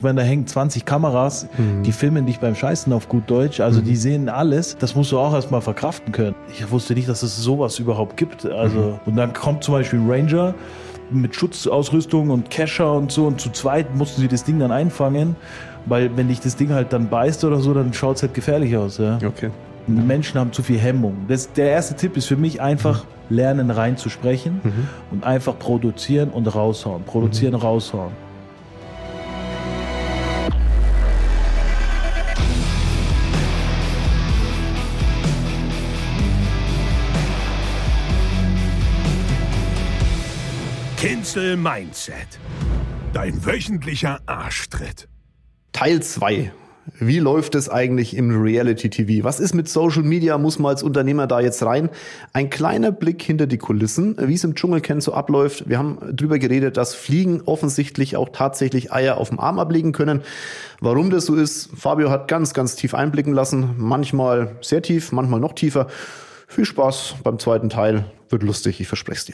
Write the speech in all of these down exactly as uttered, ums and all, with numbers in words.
Wenn da hängen zwanzig Kameras, mhm. die filmen dich beim Scheißen auf gut Deutsch, also mhm. die sehen alles, das musst du auch erstmal verkraften können. Ich wusste nicht, dass es sowas überhaupt gibt. Also, mhm. und dann kommt zum Beispiel ein Ranger mit Schutzausrüstung und Kescher und so und zu zweit mussten sie das Ding dann einfangen, weil wenn dich das Ding halt dann beißt oder so, dann schaut es halt gefährlich aus. Ja? Okay. Und die Menschen haben zu viel Hemmung. Das, der erste Tipp ist für mich einfach mhm. lernen reinzusprechen mhm. und einfach produzieren und raushauen. Produzieren, mhm. raushauen. Cancel Mindset. Dein wöchentlicher Arschtritt. Teil zwei. Wie läuft es eigentlich im Reality-T V? Was ist mit Social Media? Muss man als Unternehmer da jetzt rein? Ein kleiner Blick hinter die Kulissen, wie es im Dschungelcamp so abläuft. Wir haben drüber geredet, dass Fliegen offensichtlich auch tatsächlich Eier auf dem Arm ablegen können. Warum das so ist, Fabio hat ganz, ganz tief einblicken lassen. Manchmal sehr tief, manchmal noch tiefer. Viel Spaß beim zweiten Teil. Wird lustig, ich verspreche es dir.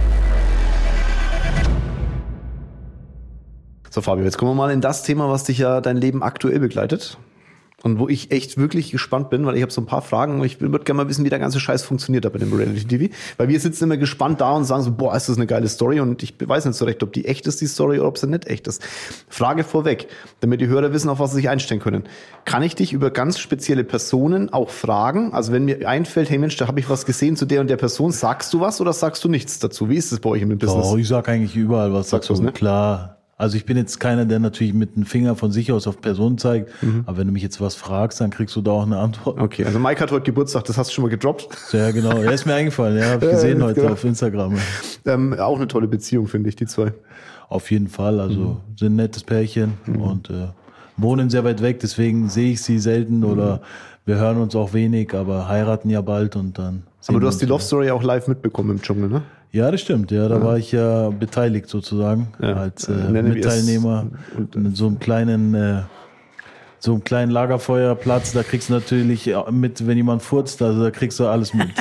So Fabio, jetzt kommen wir mal in das Thema, was dich ja dein Leben aktuell begleitet und wo ich echt wirklich gespannt bin, weil ich habe so ein paar Fragen und ich würde gerne mal wissen, wie der ganze Scheiß funktioniert da bei dem Reality-T V, weil wir sitzen immer gespannt da und sagen so, boah, ist das eine geile Story und ich weiß nicht so recht, ob die echt ist, die Story, oder ob sie nicht echt ist. Frage vorweg, damit die Hörer wissen, auf was sie sich einstellen können. Kann ich dich über ganz spezielle Personen auch fragen? Also wenn mir einfällt, hey Mensch, da habe ich was gesehen zu der und der Person, sagst du was oder sagst du nichts dazu? Wie ist das bei euch im Business? Oh, ich sag eigentlich überall was Sagst dazu, du, ne? Klar. Also ich bin jetzt keiner, der natürlich mit dem Finger von sich aus auf Personen zeigt, mhm. aber wenn du mich jetzt was fragst, dann kriegst du da auch eine Antwort. Okay, also Mike hat heute Geburtstag, das hast du schon mal gedroppt. Ja, genau, er ist mir eingefallen, ja, habe ich gesehen ja, heute genau. auf Instagram. Ähm, auch eine tolle Beziehung, finde ich, die zwei. Auf jeden Fall, also mhm. sind ein nettes Pärchen mhm. und äh, wohnen sehr weit weg, deswegen sehe ich sie selten mhm. oder wir hören uns auch wenig, aber heiraten ja bald und dann. Aber du hast die Love Story auch live mitbekommen im Dschungel, ne? Ja, das stimmt. Ja, da ja. war ich ja beteiligt sozusagen ja. als äh, Mitteilnehmer in so einem kleinen, äh, so einem kleinen Lagerfeuerplatz. Da kriegst du natürlich mit, wenn jemand furzt, also da kriegst du alles mit.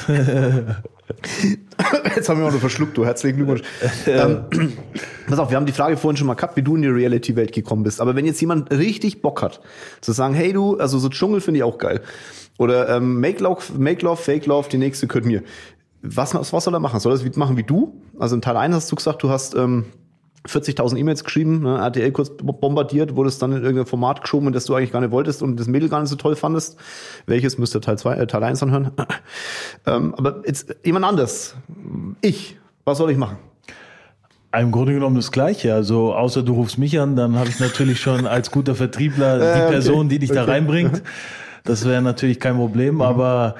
Jetzt haben wir auch noch verschluckt, du. Herzlichen Glückwunsch. ähm, pass auf, wir haben die Frage vorhin schon mal gehabt, wie du in die Reality-Welt gekommen bist. Aber wenn jetzt jemand richtig Bock hat, zu sagen, hey du, also so Dschungel finde ich auch geil. Oder ähm, Make Love, Make Love, Fake Love, die nächste gehört mir. Was, was soll er machen? Soll er das machen wie du? Also in Teil eins hast du gesagt, du hast ähm, vierzigtausend E-Mails geschrieben, ne, R T L kurz bombardiert, wurdest dann in irgendein Format geschoben, das du eigentlich gar nicht wolltest und das Mädel gar nicht so toll fandest. Welches müsst ihr Teil zwei, äh, Teil eins anhören? ähm, aber jetzt jemand anders. Ich. Was soll ich machen? Im Grunde genommen das Gleiche. Also außer du rufst mich an, dann habe ich natürlich schon als guter Vertriebler die äh, okay. Person, die dich okay. da reinbringt. Das wäre natürlich kein Problem, mhm. aber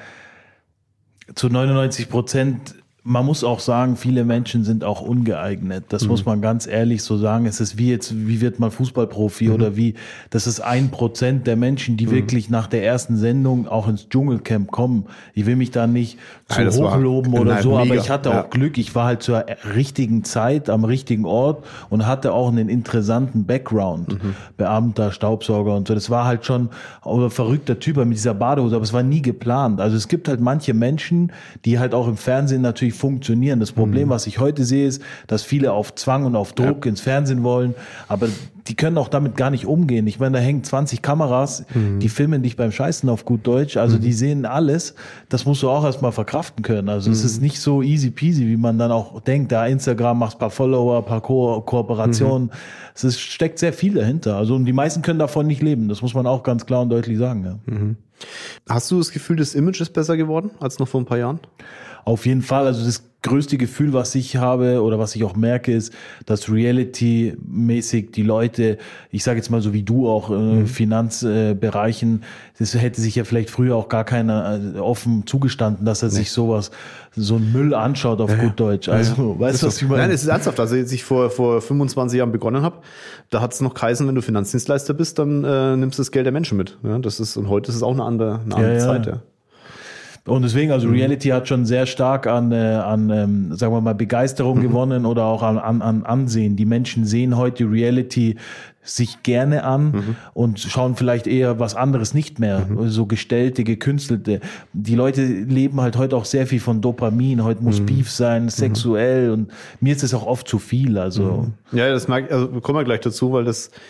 zu neunundneunzig Prozent, man muss auch sagen, viele Menschen sind auch ungeeignet. Das mhm. muss man ganz ehrlich so sagen. Es ist wie jetzt, wie wird man Fußballprofi mhm. oder wie, das ist ein Prozent der Menschen, die mhm. wirklich nach der ersten Sendung auch ins Dschungelcamp kommen. Ich will mich da nicht zu Nein, hochloben war, oder nein, so, mega. aber ich hatte ja. auch Glück. Ich war halt zur richtigen Zeit am richtigen Ort und hatte auch einen interessanten Background. Mhm. Beamter, Staubsauger und so. Das war halt schon ein verrückter Typ mit dieser Badehose, aber es war nie geplant. Also es gibt halt manche Menschen, die halt auch im Fernsehen natürlich funktionieren. Das Problem, mhm. was ich heute sehe, ist, dass viele auf Zwang und auf Druck ja. ins Fernsehen wollen, aber die können auch damit gar nicht umgehen. Ich meine, da hängen zwanzig Kameras, mhm. die filmen dich beim Scheißen auf gut Deutsch, also mhm. die sehen alles. Das musst du auch erstmal verkraften können. Also mhm. es ist nicht so easy peasy, wie man dann auch denkt, da Instagram machst ein paar Follower, ein paar Ko- Kooperationen. Mhm. Es ist, steckt sehr viel dahinter. Also und die meisten können davon nicht leben. Das muss man auch ganz klar und deutlich sagen. Ja. Mhm. Hast du das Gefühl, das Image ist besser geworden als noch vor ein paar Jahren? Auf jeden Fall. Also das größte Gefühl, was ich habe oder was ich auch merke, ist, dass Reality-mäßig die Leute, ich sage jetzt mal so wie du auch, äh, mhm. Finanzbereichen, äh, das hätte sich ja vielleicht früher auch gar keiner äh, offen zugestanden, dass er nee. sich sowas, so einen Müll anschaut auf ja, gut Deutsch. Also, ja. weißt du, was ich meine? Nein, es ist ernsthaft. Also, als ich vor, vor fünfundzwanzig Jahren begonnen habe, da hat es noch geheißen, wenn du Finanzdienstleister bist, dann äh, nimmst du das Geld der Menschen mit. Ja, das ist, und heute ist es auch eine andere, eine andere ja, Zeit, ja. ja. Und deswegen, also Reality hat schon sehr stark an, äh, an ähm, sagen wir mal, Begeisterung mhm. gewonnen oder auch an, an, an Ansehen. Die Menschen sehen heute Reality sich gerne an mhm. und schauen vielleicht eher was anderes nicht mehr. Mhm. So gestellte, gekünstelte. Die Leute leben halt heute auch sehr viel von Dopamin. Heute muss mhm. Beef sein, sexuell. Mhm. Und mir ist es auch oft zu viel. Also mhm. Ja, das mag, also kommen wir gleich dazu, weil das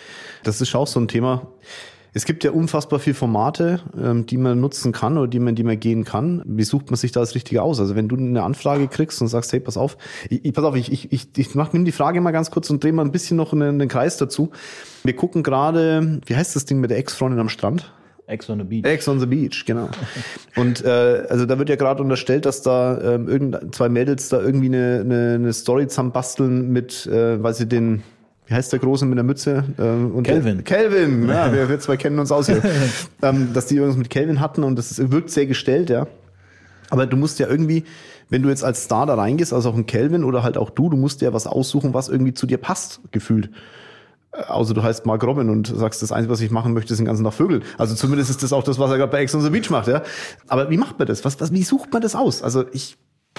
Das ist auch so ein Thema. Es gibt ja unfassbar viele Formate, ähm, die man nutzen kann oder die man, die man gehen kann. Wie sucht man sich da das Richtige aus? Also wenn du eine Anfrage kriegst und sagst, hey, pass auf, ich, ich pass auf, ich, ich, ich, ich mach, nimm die Frage mal ganz kurz und dreh mal ein bisschen noch einen, einen Kreis dazu. Wir gucken gerade, wie heißt das Ding mit der Ex-Freundin am Strand? Ex on the Beach. Ex on the Beach, genau. Und äh, also da wird ja gerade unterstellt, dass da ähm, irgend zwei Mädels da irgendwie eine, eine, eine Story zusammenbasteln mit, äh, weil sie den, wie heißt der Große mit der Mütze? Ähm, und Kelvin. Kelvin, ja, wir, wir zwei kennen uns aus hier. ähm, dass die irgendwas mit Kelvin hatten und das ist, wirkt sehr gestellt, ja. Aber du musst ja irgendwie, wenn du jetzt als Star da reingehst, also auch ein Kelvin oder halt auch du, du musst dir was aussuchen, was irgendwie zu dir passt, gefühlt. Außer du heißt Mark Robin und sagst, das Einzige, was ich machen möchte, ist den ganzen Tag Vögel. Also zumindest ist das auch das, was er gerade bei Ex on the Beach macht, ja. Aber wie macht man das? Was, was, wie sucht man das aus? Also ich...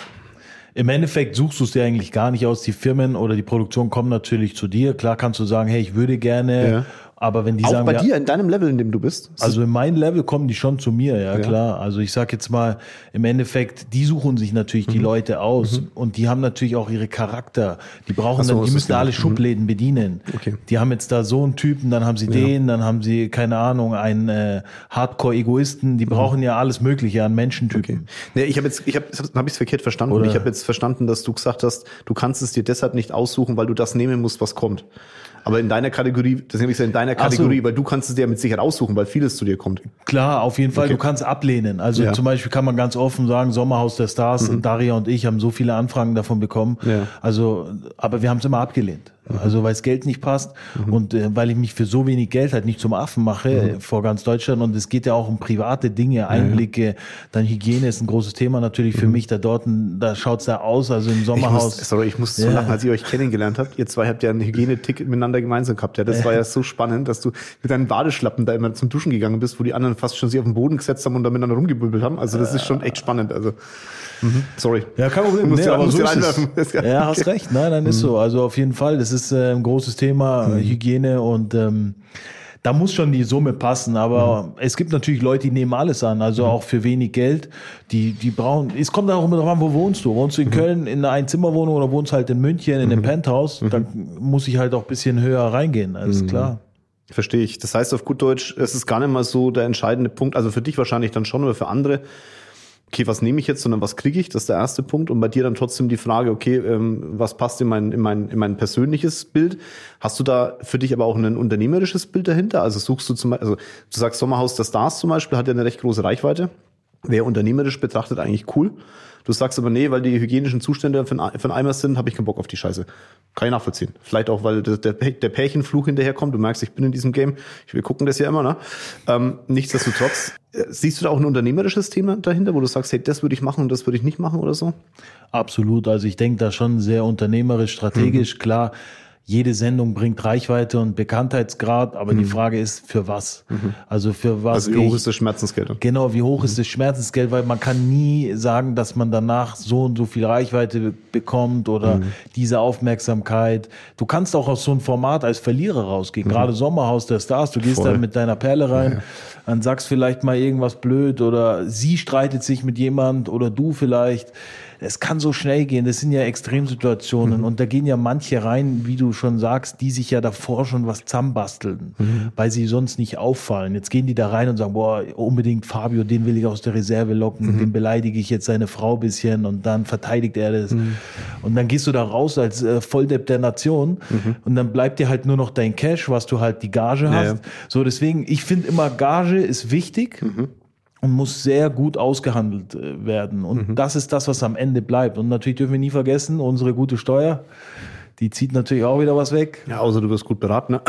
Im Endeffekt suchst du es dir eigentlich gar nicht aus. Die Firmen oder die Produktion kommen natürlich zu dir. Klar kannst du sagen, hey, ich würde gerne, Ja. aber wenn die auch sagen... bei ja, dir, in deinem Level, in dem du bist? also in meinem Level kommen die schon zu mir, ja, Ja. klar. Also ich sag jetzt mal, im Endeffekt, die suchen sich natürlich die Leute aus und die haben natürlich auch ihre Charakter. Die brauchen Ach so, dann, die ist müssen das alle genau. Schubläden bedienen. Okay. Die haben jetzt da so einen Typen, dann haben sie den, dann haben sie, keine Ahnung, einen äh, Hardcore-Egoisten. Die brauchen ja alles Mögliche an Menschentypen. Okay. Nee, ich habe jetzt, ich habe, habe ich es verkehrt verstanden. Oder- Ich habe jetzt verstanden, dass du gesagt hast, du kannst es dir deshalb nicht aussuchen, weil du das nehmen musst, was kommt. Aber in deiner Kategorie, das nehme ich in deiner Ach so. Kategorie, weil du kannst es dir mit Sicherheit aussuchen, weil vieles zu dir kommt. Klar, auf jeden Fall, Okay. du kannst ablehnen. Also Ja. zum Beispiel kann man ganz offen sagen, Sommerhaus der Stars, Daria und ich haben so viele Anfragen davon bekommen. Ja. Also, aber wir haben es immer abgelehnt. Also weil das Geld nicht passt und äh, weil ich mich für so wenig Geld halt nicht zum Affen mache äh, vor ganz Deutschland. Und es geht ja auch um private Dinge, Einblicke. Dann Hygiene ist ein großes Thema natürlich für mich. Da dort, da schaut's da aus, also im Ich Sommerhaus. muss, sorry, ich muss so Ja. lachen, als ihr euch kennengelernt habt. Ihr zwei habt ja ein Hygieneticket miteinander gemeinsam gehabt. Ja, das war ja so spannend, dass du mit deinen Badeschlappen da immer zum Duschen gegangen bist, wo die anderen fast schon sich auf den Boden gesetzt haben und da miteinander rumgebübelt haben. Also das ist schon echt spannend. Also mhm. sorry. Ja, kein Problem. Musst Nee, dir- aber musst so dir ist reinwerfen. es. Das ist Ja, hast recht. Nein, nein, ist so. Also auf jeden Fall, das ist äh, ein großes Thema, äh, Hygiene und ähm, da muss schon die Summe passen. Aber es gibt natürlich Leute, die nehmen alles an, also auch für wenig Geld. Die, die brauchen, es kommt auch immer darauf an, wo wohnst du? Wohnst du in Köln in einer Einzimmerwohnung oder wohnst halt in München in einem Penthouse? Dann muss ich halt auch ein bisschen höher reingehen, alles klar. Verstehe ich. Das heißt auf gut Deutsch, es ist gar nicht mal so der entscheidende Punkt, also für dich wahrscheinlich dann schon, oder für andere, okay, was nehme ich jetzt, sondern was kriege ich? Das ist der erste Punkt. Und bei dir dann trotzdem die Frage, okay, ähm, was passt in mein, in mein, in mein persönliches Bild? Hast du da für dich aber auch ein unternehmerisches Bild dahinter? Also suchst du zum Beispiel, also du sagst Sommerhaus der Stars zum Beispiel, hat ja eine recht große Reichweite. Wäre unternehmerisch betrachtet eigentlich cool. Du sagst aber, nee, weil die hygienischen Zustände für einen für einen Eimer sind, habe ich keinen Bock auf die Scheiße. Kann ich nachvollziehen. Vielleicht auch, weil der, der, der Pärchenfluch hinterherkommt. Du merkst, ich bin in diesem Game. Ich will gucken das ja immer, ne? Ähm, nichtsdestotrotz, äh, siehst du da auch ein unternehmerisches Thema dahinter, wo du sagst, hey, das würde ich machen und das würde ich nicht machen oder so? Absolut. Also ich denke da schon sehr unternehmerisch, strategisch. Klar, jede Sendung bringt Reichweite und Bekanntheitsgrad, aber die Frage ist, für was? Also für was? Also wie gehe hoch ich- ist das Schmerzensgeld? dann? Genau, wie hoch ist das Schmerzensgeld, weil man kann nie sagen, dass man danach so und so viel Reichweite be- bekommt oder diese Aufmerksamkeit. Du kannst auch aus so einem Format als Verlierer rausgehen. Gerade Sommerhaus der Stars, du gehst Voll. dann mit deiner Perle rein, dann sagst vielleicht mal irgendwas blöd oder sie streitet sich mit jemand oder du vielleicht. Es kann so schnell gehen, das sind ja Extremsituationen und da gehen ja manche rein, wie du schon sagst, die sich ja davor schon was zusammenbasteln, weil sie sonst nicht auffallen. Jetzt gehen die da rein und sagen, boah, unbedingt Fabio, den will ich aus der Reserve locken, den beleidige ich jetzt seine Frau ein bisschen und dann verteidigt er das. Und dann gehst du da raus als äh, Volldepp der Nation und dann bleibt dir halt nur noch dein Cash, was du halt die Gage hast. ja. So, deswegen, ich finde immer, Gage ist wichtig. Und muss sehr gut ausgehandelt äh, werden. Und das ist das, was am Ende bleibt. Und natürlich dürfen wir nie vergessen, unsere gute Steuer, die zieht natürlich auch wieder was weg. Ja, außer du wirst gut beraten. Ne?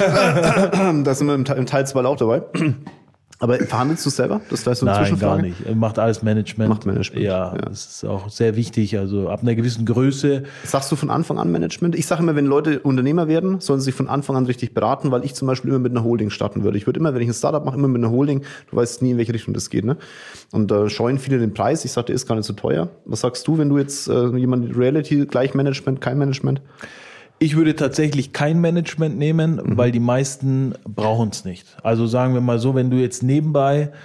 Da sind wir im Teil- im Teil zwei auch dabei. Aber verhandelst du selber? Das ist so eine Nein, Zwischenfrage. gar nicht. Macht alles Management. Macht Management, Ja, ja. das ist auch sehr wichtig. Also ab einer gewissen Größe. Sagst du von Anfang an Management? Ich sage immer, wenn Leute Unternehmer werden, sollen sie sich von Anfang an richtig beraten, weil ich zum Beispiel immer mit einer Holding starten würde. Ich würde immer, wenn ich ein Startup mache, immer mit einer Holding. Du weißt nie, in welche Richtung das geht. Ne? Und da äh, scheuen viele den Preis. Ich sage, der ist gar nicht so teuer. Was sagst du, wenn du jetzt äh, jemand Reality, gleich Management, kein Management? Ich würde tatsächlich kein Management nehmen, weil die meisten brauchen es nicht. Also sagen wir mal so, wenn du jetzt nebenbei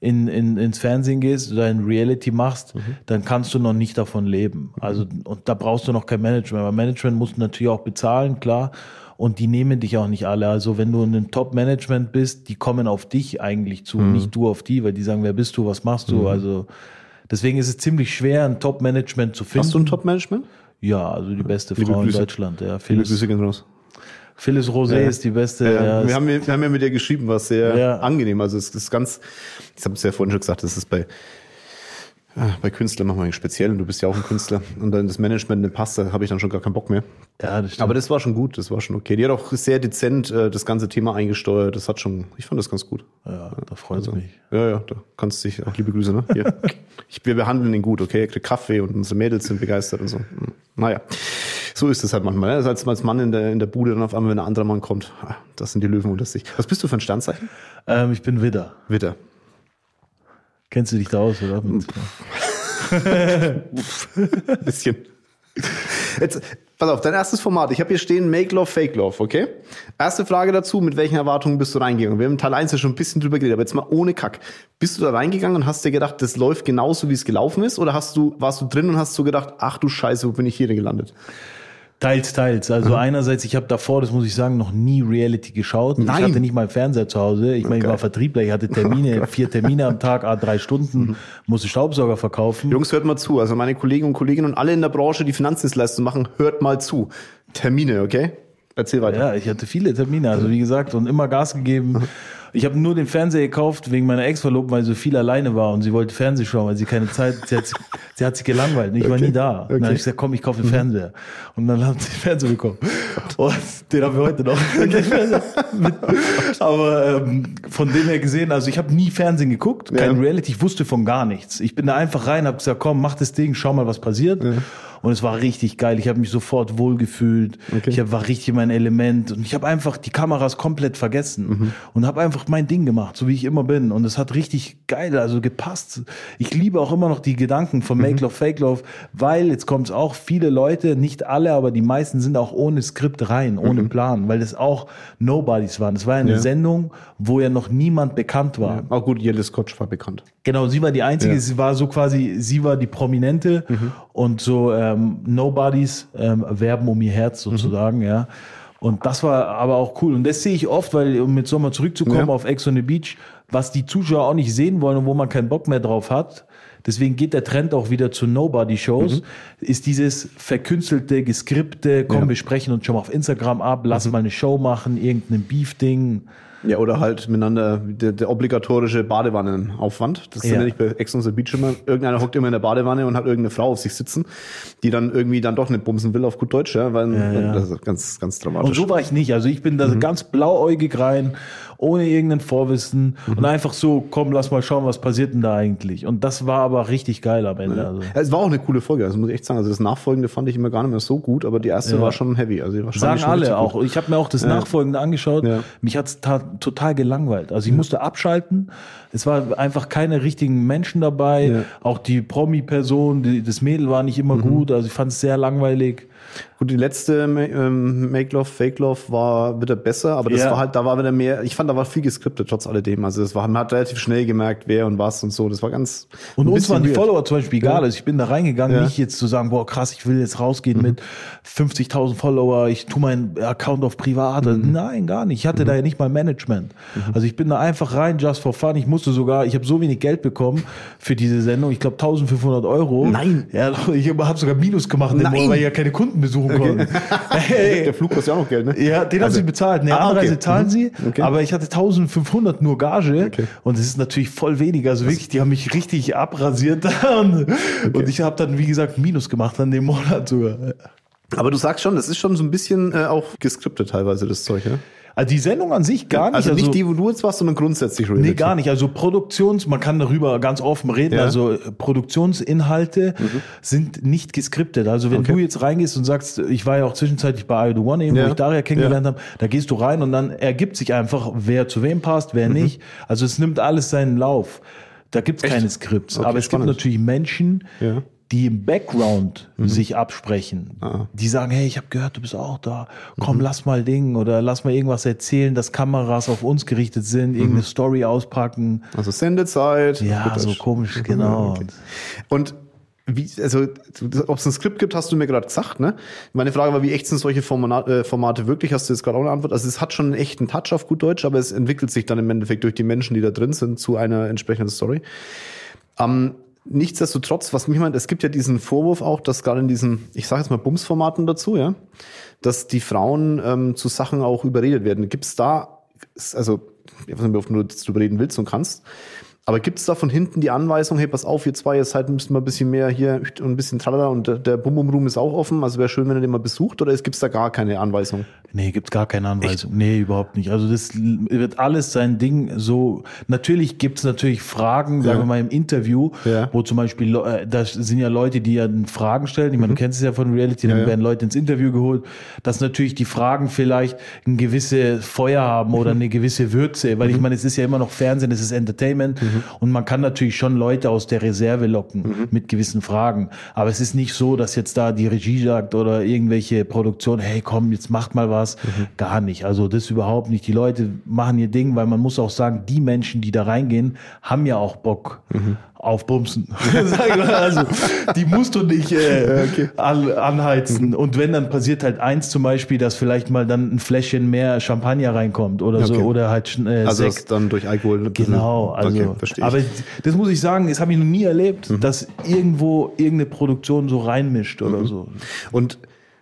in, in, ins Fernsehen gehst oder in Reality machst, mhm. dann kannst du noch nicht davon leben. Also, und da brauchst du noch kein Management. Aber Management musst du natürlich auch bezahlen, klar. Und die nehmen dich auch nicht alle. Also wenn du in einem Top-Management bist, die kommen auf dich eigentlich zu, mhm. nicht du auf die, weil die sagen, wer bist du, was machst du? Mhm. Also deswegen ist es ziemlich schwer, ein Top-Management zu finden. Hast du ein Top-Management? Ja, also die beste Liebe Frau Grüße. in Deutschland. Ja, Phyllis, Grüße gehen raus. Phyllis Rosé ja. ist die beste. Ja, ja, wir, haben, wir haben ja mit ihr geschrieben, was sehr ja. angenehm. Also es ist ganz, ich habe es ja vorhin schon gesagt, das ist bei bei Künstlern machen wir eigentlich speziell und du bist ja auch ein Künstler und dann das Management nicht passt, da habe ich dann schon gar keinen Bock mehr. Ja, das stimmt. Aber das war schon gut, das war schon okay. Die hat auch sehr dezent äh, das ganze Thema eingesteuert, das hat schon, ich fand das ganz gut. Ja, da freut es also, mich. Ja, ja, da kannst du dich, auch liebe Grüße, ne? Hier. ich, wir behandeln ihn gut, okay? Er kriegt Kaffee und unsere Mädels sind begeistert und so. Naja, so ist es halt manchmal. Ne? Also als, als Mann in der, in der Bude dann auf einmal, wenn ein anderer Mann kommt, das sind die Löwen unter sich. Was bist du für ein Sternzeichen? Ähm, ich bin Widder. Widder. Kennst du dich da aus, oder? Ein bisschen. Jetzt, pass auf, dein erstes Format. Ich habe hier stehen Make Love, Fake Love, okay? Erste Frage dazu, mit welchen Erwartungen bist du reingegangen? Wir haben in Teil eins ja schon ein bisschen drüber geredet, aber jetzt mal ohne Kack. Bist du da reingegangen und hast dir gedacht, das läuft genauso, wie es gelaufen ist? Oder hast du, warst du drin und hast so gedacht, ach du Scheiße, wo bin ich hier denn gelandet? Teils, teils. Also mhm. einerseits, ich habe davor, das muss ich sagen, noch nie Reality geschaut. Nein. Ich hatte nicht mal einen Fernseher zu Hause. Ich meine, ich war Vertriebler, ich hatte Termine, oh vier Termine am Tag, a drei Stunden, mhm. musste Staubsauger verkaufen. Jungs, hört mal zu. Also meine Kollegen und Kolleginnen und alle in der Branche, die Finanzdienstleistungen machen, hört mal zu. Termine, okay? Erzähl weiter. Ja, ich hatte viele Termine, also wie gesagt, und immer Gas gegeben. Mhm. Ich habe nur den Fernseher gekauft wegen meiner Ex-Verlobten, weil sie viel alleine war und sie wollte Fernsehen schauen, weil sie keine Zeit, sie hat, sie hat sich gelangweilt und ich okay. war nie da. Okay. Und dann habe ich gesagt, komm, ich kaufe den Fernseher. Und dann haben sie den Fernseher bekommen. Und den haben wir heute noch. Aber ähm, von dem her gesehen, also ich habe nie Fernsehen geguckt, kein ja. Reality, ich wusste von gar nichts. Ich bin da einfach rein, habe gesagt, komm, mach das Ding, schau mal, was passiert. Ja. Und es war richtig geil. Ich habe mich sofort wohlgefühlt. Okay. Ich hab, war richtig in mein Element. Und ich habe einfach die Kameras komplett vergessen. Mhm. Und habe einfach mein Ding gemacht, so wie ich immer bin. Und es hat richtig geil, also gepasst. Ich liebe auch immer noch die Gedanken von Make Love, Fake Love, weil, jetzt kommt es auch, viele Leute, nicht alle, aber die meisten sind auch ohne Skript rein, ohne mhm. Plan. Weil das auch Nobodies waren. Das war eine ja. Sendung, wo ja noch niemand bekannt war. Ja. Auch gut, Jelle Scotch war bekannt. Genau, sie war die Einzige. Ja. Sie war so quasi, sie war die Prominente. Mhm. Und so ähm, Nobodies ähm, werben um ihr Herz sozusagen, mhm. ja. Und das war aber auch cool. Und das sehe ich oft, weil, um jetzt nochmal zurückzukommen ja. auf Ex on the Beach, was die Zuschauer auch nicht sehen wollen und wo man keinen Bock mehr drauf hat, deswegen geht der Trend auch wieder zu Nobody-Shows, mhm. ist dieses verkünstelte, geskripte, komm, ja. wir sprechen uns schon mal auf Instagram ab, lass mhm. mal eine Show machen, irgendein Beef-Ding. Ja, oder halt miteinander der, der obligatorische Badewannenaufwand. Das ja. nenne ich bei Ex on the Beach immer. Irgendeiner hockt immer in der Badewanne und hat irgendeine Frau auf sich sitzen, die dann irgendwie dann doch nicht bumsen will, auf gut Deutsch, ja, weil ja, ja. das ist ganz, ganz dramatisch. Und so war ich nicht. Also ich bin da mhm. ganz blauäugig rein, ohne irgendein Vorwissen mhm. und einfach so, komm, lass mal schauen, was passiert denn da eigentlich. Und das war aber richtig geil am Ende. Ja. Also. Es war auch eine coole Folge, also muss ich echt sagen. Also das Nachfolgende fand ich immer gar nicht mehr so gut, aber die erste ja. war schon heavy. Also die war Sagen schon alle auch. Ich habe mir auch das ja. Nachfolgende angeschaut. Ja. Mich hat's ta- total gelangweilt. Also ich ja. musste abschalten. Es war einfach keine richtigen Menschen dabei. Ja. Auch die Promi-Person, die, das Mädel war nicht immer mhm. gut. Also ich fand es sehr langweilig. Gut, die letzte ähm, Make Love, Fake Love war wieder besser, aber das ja. war halt, da war wieder mehr, ich fand, da war viel geskriptet, trotz alledem. Also das war, man hat relativ schnell gemerkt, wer und was und so. Das war ganz. Und uns waren die weird. Follower zum Beispiel egal. Ja. Also ich bin da reingegangen, ja. nicht jetzt zu sagen, boah, krass, ich will jetzt rausgehen mhm. mit fünfzigtausend Follower, ich tue meinen Account auf privat. Mhm. Nein, gar nicht. Ich hatte mhm. da ja nicht mal Management. Mhm. Also ich bin da einfach rein, just for fun. Ich musste sogar, ich habe so wenig Geld bekommen für diese Sendung. Ich glaube eintausendfünfhundert Euro. Nein. Ja, ich habe sogar Minus gemacht, Nein. weil ich ja keine Kunden besuchen okay. konnte. Hey. Der Flug kostet ja auch noch Geld, ne? Ja, den also, haben sie bezahlt. Ne, ah, Anreise okay. zahlen mhm. sie, okay. aber ich hatte eintausendfünfhundert nur Gage okay. und das ist natürlich voll weniger. Also wirklich, die haben mich richtig abrasiert und, okay. und ich habe dann, wie gesagt, Minus gemacht an dem Monat sogar. Aber du sagst schon, das ist schon so ein bisschen äh, auch geskriptet teilweise, das Zeug, ja? Also die Sendung an sich gar nicht. Also nicht also, die, wo du jetzt warst, sondern grundsätzlich. Nee, gar nicht. Also Produktions, man kann darüber ganz offen reden, ja. also Produktionsinhalte mhm. sind nicht geskriptet. Also wenn okay. du jetzt reingehst und sagst, ich war ja auch zwischenzeitlich bei I Do One eben, ja. wo ich Daria kennengelernt ja. habe, da gehst du rein und dann ergibt sich einfach, wer zu wem passt, wer mhm. nicht. Also es nimmt alles seinen Lauf. Da gibt's Echt? keine Skripts. Okay, aber es spannend. gibt natürlich Menschen, ja. die im Background Mhm. sich absprechen. Ah. Die sagen, hey, ich habe gehört, du bist auch da. Komm, mhm. lass mal Ding oder lass mal irgendwas erzählen, dass Kameras auf uns gerichtet sind, irgendeine mhm. Story auspacken. Also Sendezeit. Ja, so komisch, genau. Okay. Und wie, also, ob es ein Skript gibt, hast du mir gerade gesagt, ne? Meine Frage war, wie echt sind solche Formate, äh, Formate wirklich? Hast du jetzt gerade auch eine Antwort? Also, es hat schon einen echten Touch auf gut Deutsch, aber es entwickelt sich dann im Endeffekt durch die Menschen, die da drin sind, zu einer entsprechenden Story. Ähm, nichtsdestotrotz, was mich meint, es gibt ja diesen Vorwurf auch, dass gerade in diesen, ich sage jetzt mal Bums-Formaten dazu, ja, dass die Frauen ähm, zu Sachen auch überredet werden. Gibt's da, also, ich weiß nicht, ob du darüber reden willst und kannst, aber gibt es da von hinten die Anweisung, hey, pass auf, ihr zwei, ihr seid, müsst mal ein bisschen mehr hier und ein bisschen tralala und der, der Bum-Bum-Room ist auch offen, also wäre schön, wenn ihr den mal besucht, oder gibt es da gar keine Anweisung? Nee, gibt's gar keine Anweisung. Echt? Nee, überhaupt nicht. Also das wird alles sein Ding so, natürlich gibt's natürlich Fragen, sagen ja. wir mal im Interview, ja. wo zum Beispiel, da sind ja Leute, die ja Fragen stellen, ich meine, mhm. du kennst es ja von Reality, dann ja, ja. werden Leute ins Interview geholt, dass natürlich die Fragen vielleicht ein gewisse Feuer haben oder eine gewisse Würze, weil mhm. ich meine, es ist ja immer noch Fernsehen, es ist Entertainment, mhm. und man kann natürlich schon Leute aus der Reserve locken mhm. mit gewissen Fragen. Aber es ist nicht so, dass jetzt da die Regie sagt oder irgendwelche Produktion, hey komm, jetzt macht mal was. Mhm. Gar nicht. Also das überhaupt nicht. Die Leute machen ihr Ding, weil man muss auch sagen, die Menschen, die da reingehen, haben ja auch Bock mhm. auf Bumsen. Also die musst du nicht äh, okay. an, anheizen. Mhm. Und wenn, dann passiert halt eins zum Beispiel, dass vielleicht mal dann ein Fläschchen mehr Champagner reinkommt oder okay. so. Oder halt äh, also Sekt. Das dann durch Alkohol. Genau. Also, okay, verstehe ich. Aber das muss ich sagen, das habe ich noch nie erlebt, mhm. dass irgendwo irgendeine Produktion so reinmischt oder mhm. so. Und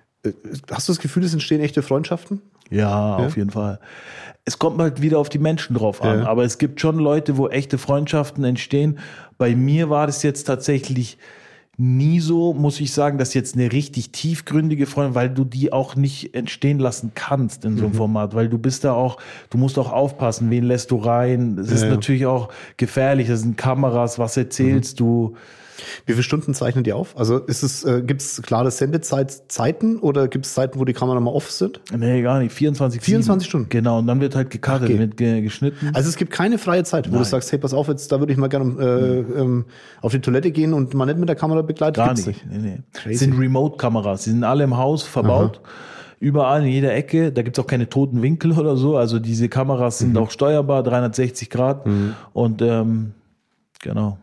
hast du das Gefühl, es entstehen echte Freundschaften? Ja, ja, auf jeden Fall. Es kommt halt wieder auf die Menschen drauf an, ja. aber es gibt schon Leute, wo echte Freundschaften entstehen. Bei mir war das jetzt tatsächlich nie so, muss ich sagen, dass jetzt eine richtig tiefgründige Freundschaft, weil du die auch nicht entstehen lassen kannst in so einem mhm. Format, weil du bist da auch, du musst auch aufpassen, wen lässt du rein. Es ja, ist ja. natürlich auch gefährlich, das sind Kameras, was erzählst mhm. du. Wie viele Stunden zeichnen die auf? Also ist es, äh, gibt es klare Sendezeiten oder gibt es Zeiten, wo die Kamera mal off sind? Nee, gar nicht. vierundzwanzig, vierundzwanzig Stunden? Genau, und dann wird halt gekartet, okay. wird ge- geschnitten. Also es gibt keine freie Zeit, wo Nein. du sagst, hey, pass auf, jetzt da würde ich mal gerne äh, mhm. ähm, auf die Toilette gehen und mal nicht mit der Kamera begleitet. Gar nicht. nicht. Nee, nee. Es sind Remote-Kameras, die sind alle im Haus verbaut. Aha. Überall in jeder Ecke, da gibt's auch keine toten Winkel oder so. Also diese Kameras sind mhm. auch steuerbar, dreihundertsechzig Grad. Mhm. Und ähm, genau.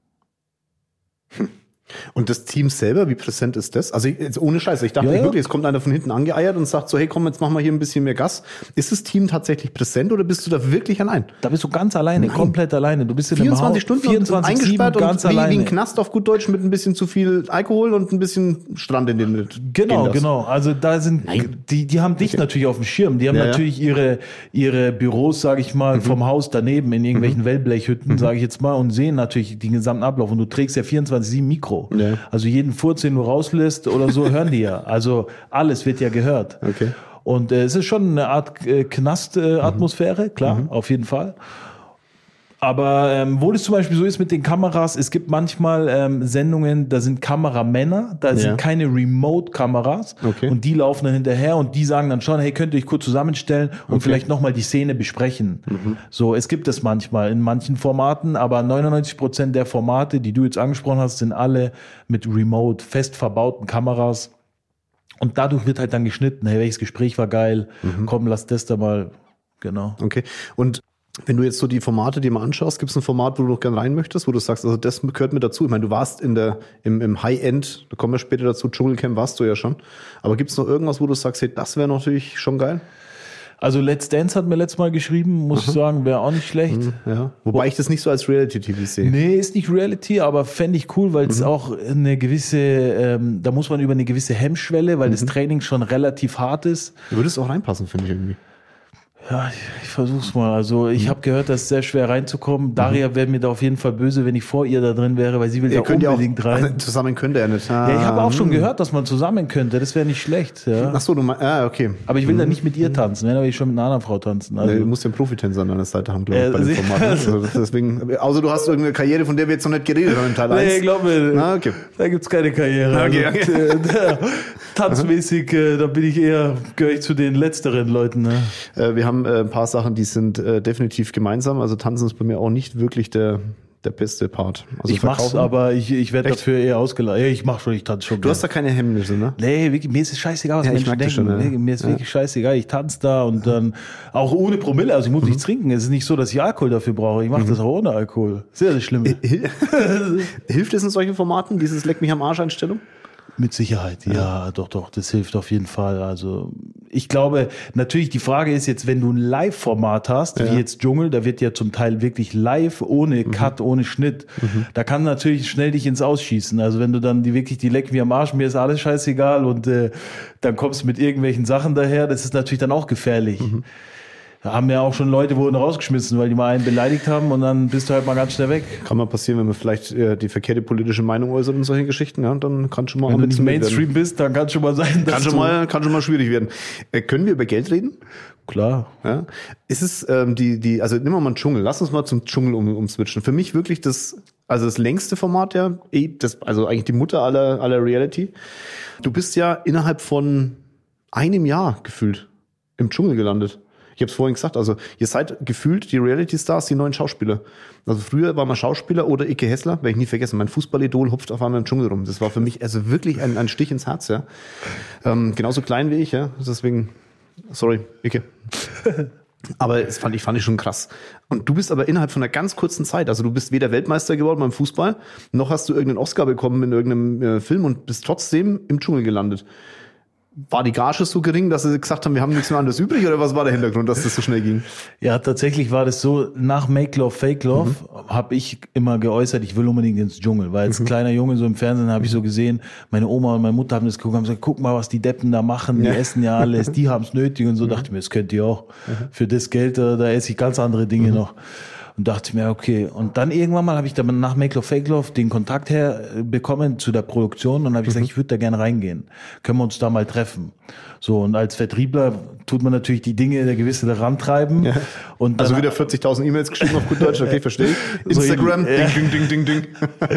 Und das Team selber, wie präsent ist das? Also jetzt ohne Scheiße, ich dachte ja, ja. wirklich, es kommt einer von hinten angeeiert und sagt so, hey komm, jetzt machen wir hier ein bisschen mehr Gas. Ist das Team tatsächlich präsent oder bist du da wirklich allein? Da bist du ganz alleine, Nein. komplett alleine. Du bist in vierundzwanzig Stunden vierundzwanzig eingesperrt und ganz wie, alleine. wie ein Knast auf gut Deutsch mit ein bisschen zu viel Alkohol und ein bisschen Strand in den Genau, genau. Also da sind Nein. die die haben dich okay. natürlich auf dem Schirm. Die haben ja, natürlich ja. ihre ihre Büros, sage ich mal, mhm. vom Haus daneben in irgendwelchen mhm. Wellblechhütten, mhm. sage ich jetzt mal, und sehen natürlich den gesamten Ablauf. Und du trägst ja vierundzwanzig sieben Mikro. Ja. Also jeden Furz, den du rauslässt oder so, hören die ja. Also alles wird ja gehört. Okay. Und äh, es ist schon eine Art äh, Knast-Atmosphäre, äh, klar, mhm. auf jeden Fall. Aber ähm, wo das zum Beispiel so ist mit den Kameras, es gibt manchmal ähm, Sendungen, da sind Kameramänner, da ja. sind keine Remote-Kameras okay. und die laufen dann hinterher und die sagen dann schon, hey, könnt ihr euch kurz zusammenstellen und okay. vielleicht nochmal die Szene besprechen. Mhm. So, es gibt es manchmal in manchen Formaten, aber neunundneunzig Prozent der Formate, die du jetzt angesprochen hast, sind alle mit Remote, fest verbauten Kameras. Und dadurch wird halt dann geschnitten, hey, welches Gespräch war geil, mhm. komm, lass das da mal, genau. Okay, und wenn du jetzt so die Formate dir mal anschaust, gibt es ein Format, wo du noch gern rein möchtest, wo du sagst, also das gehört mir dazu. Ich meine, du warst in der im, im High-End, da kommen wir später dazu, Dschungelcamp warst du ja schon. Aber gibt es noch irgendwas, wo du sagst, hey, das wäre natürlich schon geil? Also Let's Dance hat mir letztes Mal geschrieben, muss Aha. ich sagen, wäre auch nicht schlecht. Ja. Wobei ich das nicht so als Reality-T V sehe. Nee, ist nicht Reality, aber fände ich cool, weil es mhm. auch eine gewisse, ähm, da muss man über eine gewisse Hemmschwelle, weil mhm. das Training schon relativ hart ist. Du würdest auch reinpassen, finde ich irgendwie. Ja, ich, ich versuch's mal. Also ich habe gehört, dass es sehr schwer reinzukommen. Daria wäre mir da auf jeden Fall böse, wenn ich vor ihr da drin wäre, weil sie will ihr da unbedingt auch, rein. Zusammen könnte er nicht. Ah, ja, ich habe auch schon gehört, dass man zusammen könnte. Das wäre nicht schlecht. Ja. Ach so, du meinst, ah, okay. Aber ich will mhm. da nicht mit ihr tanzen, wenn, aber ich schon mit einer anderen Frau tanzen. Also, nee, du musst ja einen Profitänzer an deiner Seite haben, glaube ich, äh, bei dem Format. Also deswegen, außer du hast irgendeine Karriere, von der wir jetzt noch nicht geredet haben im Teil eins. Nee, ich glaube, ah, okay. da gibt's keine Karriere. Okay, also, okay. äh, da, tanzmäßig, äh, da bin ich eher, gehöre ich zu den letzteren Leuten. Ne? Äh, wir haben äh, ein paar Sachen, die sind äh, definitiv gemeinsam. Also tanzen ist bei mir auch nicht wirklich der der beste Part. Also ich mach's, aber ich, ich werde dafür eher ausgeladen. Ja, ich mach schon, ich tanze schon. Du hast da keine Hemmnisse, ne? Nee, wirklich, mir ist es scheißegal, was ja, Menschen denken. Schon, ja. Mir ist ja. wirklich scheißegal. Ich tanze da und dann auch ohne Promille. Also ich muss mhm. nichts trinken. Es ist nicht so, dass ich Alkohol dafür brauche. Ich mache mhm. das auch ohne Alkohol. Sehr, sehr schlimm. Hilft es in solchen Formaten, dieses Leck mich am Arsch Einstellung? Mit Sicherheit, ja. ja, doch, doch, das hilft auf jeden Fall. Also ich glaube, natürlich die Frage ist jetzt, wenn du ein Live-Format hast, ja. wie jetzt Dschungel, da wird ja zum Teil wirklich live, ohne mhm. Cut, ohne Schnitt, mhm. da kann natürlich schnell dich ins Ausschießen. Also wenn du dann die wirklich die Leck mir am Arsch, mir ist alles scheißegal und äh, dann kommst du mit irgendwelchen Sachen daher, das ist natürlich dann auch gefährlich. Mhm. Da haben ja auch schon Leute wurden rausgeschmissen, weil die mal einen beleidigt haben und dann bist du halt mal ganz schnell weg. Kann mal passieren, wenn man vielleicht äh, die verkehrte politische Meinung äußert und solche Geschichten, ja, dann kann schon mal... Wenn du nicht Mainstream werden. bist, dann kann schon mal sein, dass kann schon mal Kann schon mal schwierig werden. Äh, können wir über Geld reden? Klar. Ja. Ist es ähm, die, die, also nehmen wir mal einen Dschungel, lass uns mal zum Dschungel um, umswitchen. Für mich wirklich das, also das längste Format, ja, das, also eigentlich die Mutter aller, aller Reality. Du bist ja innerhalb von einem Jahr gefühlt im Dschungel gelandet. Ich habe es vorhin gesagt, also ihr seid gefühlt die Reality-Stars, die neuen Schauspieler. Also früher war man Schauspieler oder Icke Hessler, werde ich nie vergessen, mein Fußballidol hupft auf einmal im Dschungel rum. Das war für mich also wirklich ein, ein Stich ins Herz, ja. Ähm, genauso klein wie ich, ja. Deswegen, sorry, Icke. Aber das fand ich, fand ich schon krass. Und du bist aber innerhalb von einer ganz kurzen Zeit, also du bist weder Weltmeister geworden beim Fußball, noch hast du irgendeinen Oscar bekommen in irgendeinem äh, Film und bist trotzdem im Dschungel gelandet. War die Gage so gering, dass sie gesagt haben, wir haben nichts mehr anderes übrig, oder was war der Hintergrund, dass das so schnell ging? Ja, tatsächlich war das so, nach Make Love, Fake Love mhm. habe ich immer geäußert, ich will unbedingt ins Dschungel, weil als mhm. kleiner Junge so im Fernsehen habe ich so gesehen, meine Oma und meine Mutter haben das geguckt, haben gesagt, guck mal, was die Deppen da machen, die ja. essen ja alles, die haben es nötig und so, mhm. dachte ich mir, das könnt ihr auch. Mhm. Für das Geld, da, da esse ich ganz andere Dinge mhm. noch. Und dachte mir, okay. Und dann irgendwann mal habe ich dann nach Make Love, Fake Love den Kontakt herbekommen zu der Produktion und habe ich mhm. gesagt, ich würde da gerne reingehen. Können wir uns da mal treffen? So, und als Vertriebler tut man natürlich die Dinge der gewisse daran treiben. Ja. Und dann also wieder vierzigtausend E-Mails geschrieben auf gut Deutsch, okay, verstehe ich. Instagram, so, ding, ding, ding, ding, ding.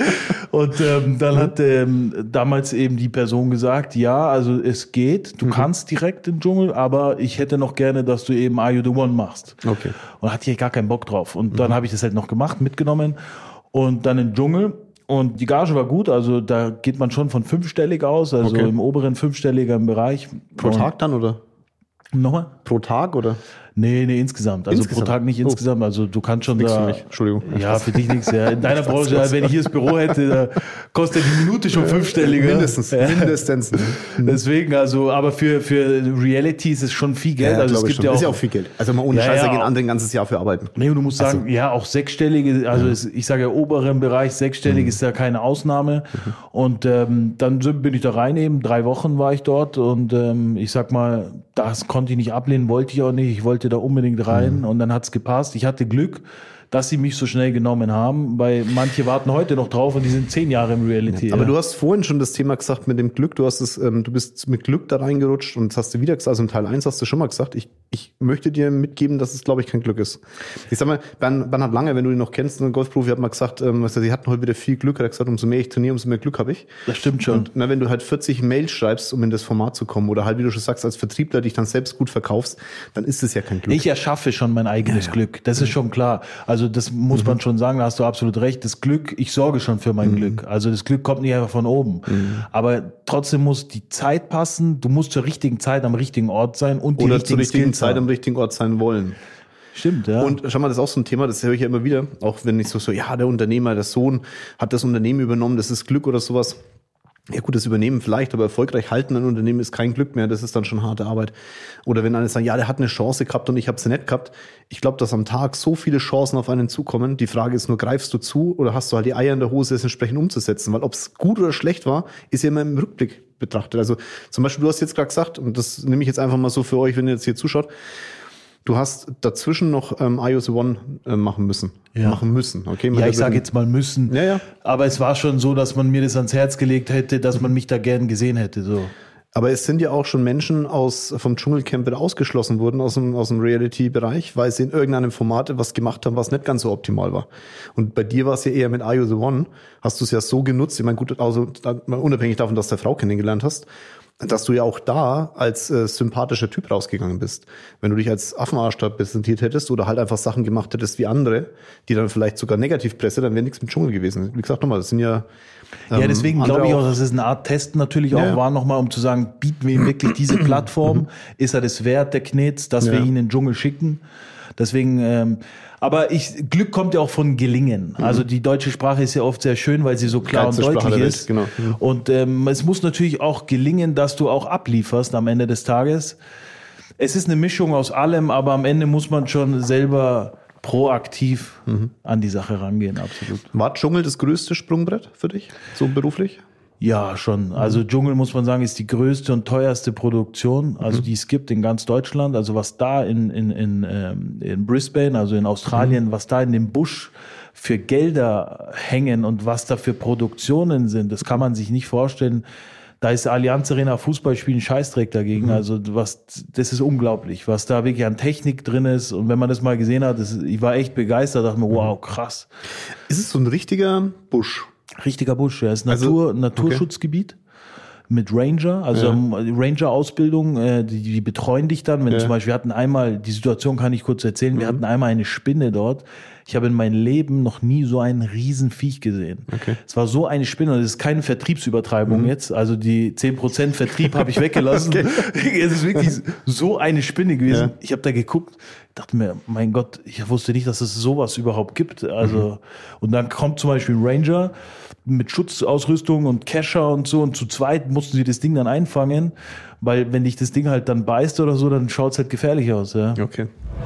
Und ähm, dann hat ähm, damals eben die Person gesagt, ja, also es geht, du mhm. kannst direkt im Dschungel, aber ich hätte noch gerne, dass du eben Are You The One machst. Okay. Und da hatte ich gar keinen Bock drauf. Und dann mhm. habe ich das halt noch gemacht, mitgenommen und dann im Dschungel. Und die Gage war gut, also da geht man schon von fünfstellig aus, also okay. im oberen fünfstelligen Bereich. Pro Tag dann, oder? Nochmal? Pro Tag, oder? Nee, nee, insgesamt. Also insgesamt? Pro Tag nicht insgesamt. Oh. Also du kannst schon nix da... Für mich. Entschuldigung. Ja, für dich nichts. Ja. In deiner Branche, ja, wenn ich hier das Büro hätte, da kostet die Minute schon fünfstelliger. Mindestens. Ja. Mindestens. Deswegen, also, aber für, für Reality ist es schon viel Geld. Ja, also es gibt ja auch, ist ja auch viel Geld. Also mal ohne ja, Scheiße ja, gehen andere ein ganzes Jahr für arbeiten. Nee, und du musst sagen, also, ja, auch sechsstellige, also ja. es, ich sage ja oberen Bereich, sechsstellig mhm. ist ja keine Ausnahme. Mhm. Und ähm, dann bin ich da rein eben, drei Wochen war ich dort und ähm, ich sag mal, das konnte ich nicht ablehnen, wollte ich auch nicht. Ich wollte da unbedingt rein. Und dann hat's gepasst. Ich hatte Glück, dass sie mich so schnell genommen haben, weil manche warten heute noch drauf und die sind zehn Jahre im Reality. Ja, aber ja. du hast vorhin schon das Thema gesagt mit dem Glück. Du hast es, ähm, du bist mit Glück da reingerutscht und das hast du wieder gesagt. Also im Teil eins hast du schon mal gesagt. Ich, ich möchte dir mitgeben, dass es, glaube ich, kein Glück ist. Ich sag mal, Bern, Bernhard Langer, wenn du ihn noch kennst, ein Golfprofi, hat mal gesagt, ähm, also, sie hatten heute wieder viel Glück. Er hat gesagt, umso mehr ich trainiere, umso mehr Glück habe ich. Das stimmt schon. Und na, wenn du halt vierzig Mails schreibst, um in das Format zu kommen oder halt, wie du schon sagst, als Vertriebler dich dann selbst gut verkaufst, dann ist es ja kein Glück. Ich erschaffe schon mein eigenes ja, ja. Glück. Das ist schon klar. Also das muss mhm. man schon sagen, da hast du absolut recht. Das Glück, ich sorge schon für mein mhm. Glück. Also das Glück kommt nicht einfach von oben. Mhm. Aber trotzdem muss die Zeit passen. Du musst zur richtigen Zeit am richtigen Ort sein und die Oder richtigen zur richtigen Skills Zeit haben. am richtigen Ort sein wollen. Stimmt, ja. Und schau mal, das ist auch so ein Thema, das höre ich ja immer wieder, auch wenn ich so, so, ja, der Unternehmer, der Sohn hat das Unternehmen übernommen, das ist Glück oder sowas. Ja gut, das Übernehmen vielleicht, aber erfolgreich halten ein Unternehmen ist kein Glück mehr, das ist dann schon harte Arbeit. Oder wenn einer sagt, ja, der hat eine Chance gehabt und ich habe sie nicht gehabt. Ich glaube, dass am Tag so viele Chancen auf einen zukommen. Die Frage ist nur, greifst du zu oder hast du halt die Eier in der Hose, es entsprechend umzusetzen? Weil ob es gut oder schlecht war, ist ja immer im Rückblick betrachtet. Also zum Beispiel, du hast jetzt gerade gesagt, und das nehme ich jetzt einfach mal so für euch, wenn ihr jetzt hier zuschaut, du hast dazwischen noch ähm, I O S One äh, machen müssen. Ja. Machen müssen, okay? Ja, ich sage jetzt mal müssen. Ja, ja. Aber es war schon so, dass man mir das ans Herz gelegt hätte, dass man mich da gern gesehen hätte. So. Aber es sind ja auch schon Menschen aus vom Dschungelcamp wieder ausgeschlossen worden aus dem, aus dem Reality-Bereich, weil sie in irgendeinem Format was gemacht haben, was nicht ganz so optimal war. Und bei dir war es ja eher mit I O S One, hast du es ja so genutzt, ich meine, gut, also unabhängig davon, dass du eine Frau kennengelernt hast, dass du ja auch da als äh, sympathischer Typ rausgegangen bist. Wenn du dich als Affenarsch da präsentiert hättest oder halt einfach Sachen gemacht hättest wie andere, die dann vielleicht sogar Negativpresse, dann wäre nichts mit Dschungel gewesen. Wie gesagt, nochmal, das sind ja ähm, Ja, deswegen glaube ich auch, dass es eine Art Test natürlich auch ja. war, nochmal, um zu sagen, bieten wir ihm wirklich diese Plattform? Ist er das wert, der Knetz, dass Ja. wir ihn in den Dschungel schicken? Deswegen, ähm, aber ich, Glück kommt ja auch von Gelingen. Also die deutsche Sprache ist ja oft sehr schön, weil sie so klar Geilste und Sprache deutlich der Welt, ist. genau. Mhm. Und ähm, es muss natürlich auch gelingen, dass du auch ablieferst am Ende des Tages. Es ist eine Mischung aus allem, aber am Ende muss man schon selber proaktiv mhm. an die Sache rangehen, absolut. War Dschungel das größte Sprungbrett für dich, so beruflich? Ja, schon. Also Dschungel, muss man sagen, ist die größte und teuerste Produktion, also Mhm. die es gibt in ganz Deutschland. Also was da in in in, ähm, in Brisbane, also in Australien, mhm. was da in dem Busch für Gelder hängen und was da für Produktionen sind, das kann man sich nicht vorstellen. Da ist Allianz Arena Fußballspielen Scheißdreck dagegen. Mhm. Also was, das ist unglaublich, was da wirklich an Technik drin ist. Und wenn man das mal gesehen hat, das, ich war echt begeistert, dachte mir, wow, krass. Ist es so ein richtiger Busch? Richtiger Busch, ja. Ist Also, Natur, Naturschutzgebiet mit Ranger, also Ja. ähm, Ranger-Ausbildung, äh, die, die betreuen dich dann. Wenn Ja. zum Beispiel, wir hatten einmal, die Situation kann ich kurz erzählen, wir hatten einmal eine Spinne dort. Ich habe in meinem Leben noch nie so ein Riesenviech gesehen. Okay. Es war so eine Spinne, und es ist keine Vertriebsübertreibung jetzt, also die zehn Prozent Vertrieb habe ich weggelassen. Es ist wirklich so eine Spinne gewesen. Ja. Ich habe da geguckt, dachte mir, mein Gott, ich wusste nicht, dass es sowas überhaupt gibt. Also, und dann kommt zum Beispiel ein Ranger mit Schutzausrüstung und Kescher und so, und zu zweit mussten sie das Ding dann einfangen, weil wenn dich das Ding halt dann beißt oder so, dann schaut es halt gefährlich aus. Ja. Okay.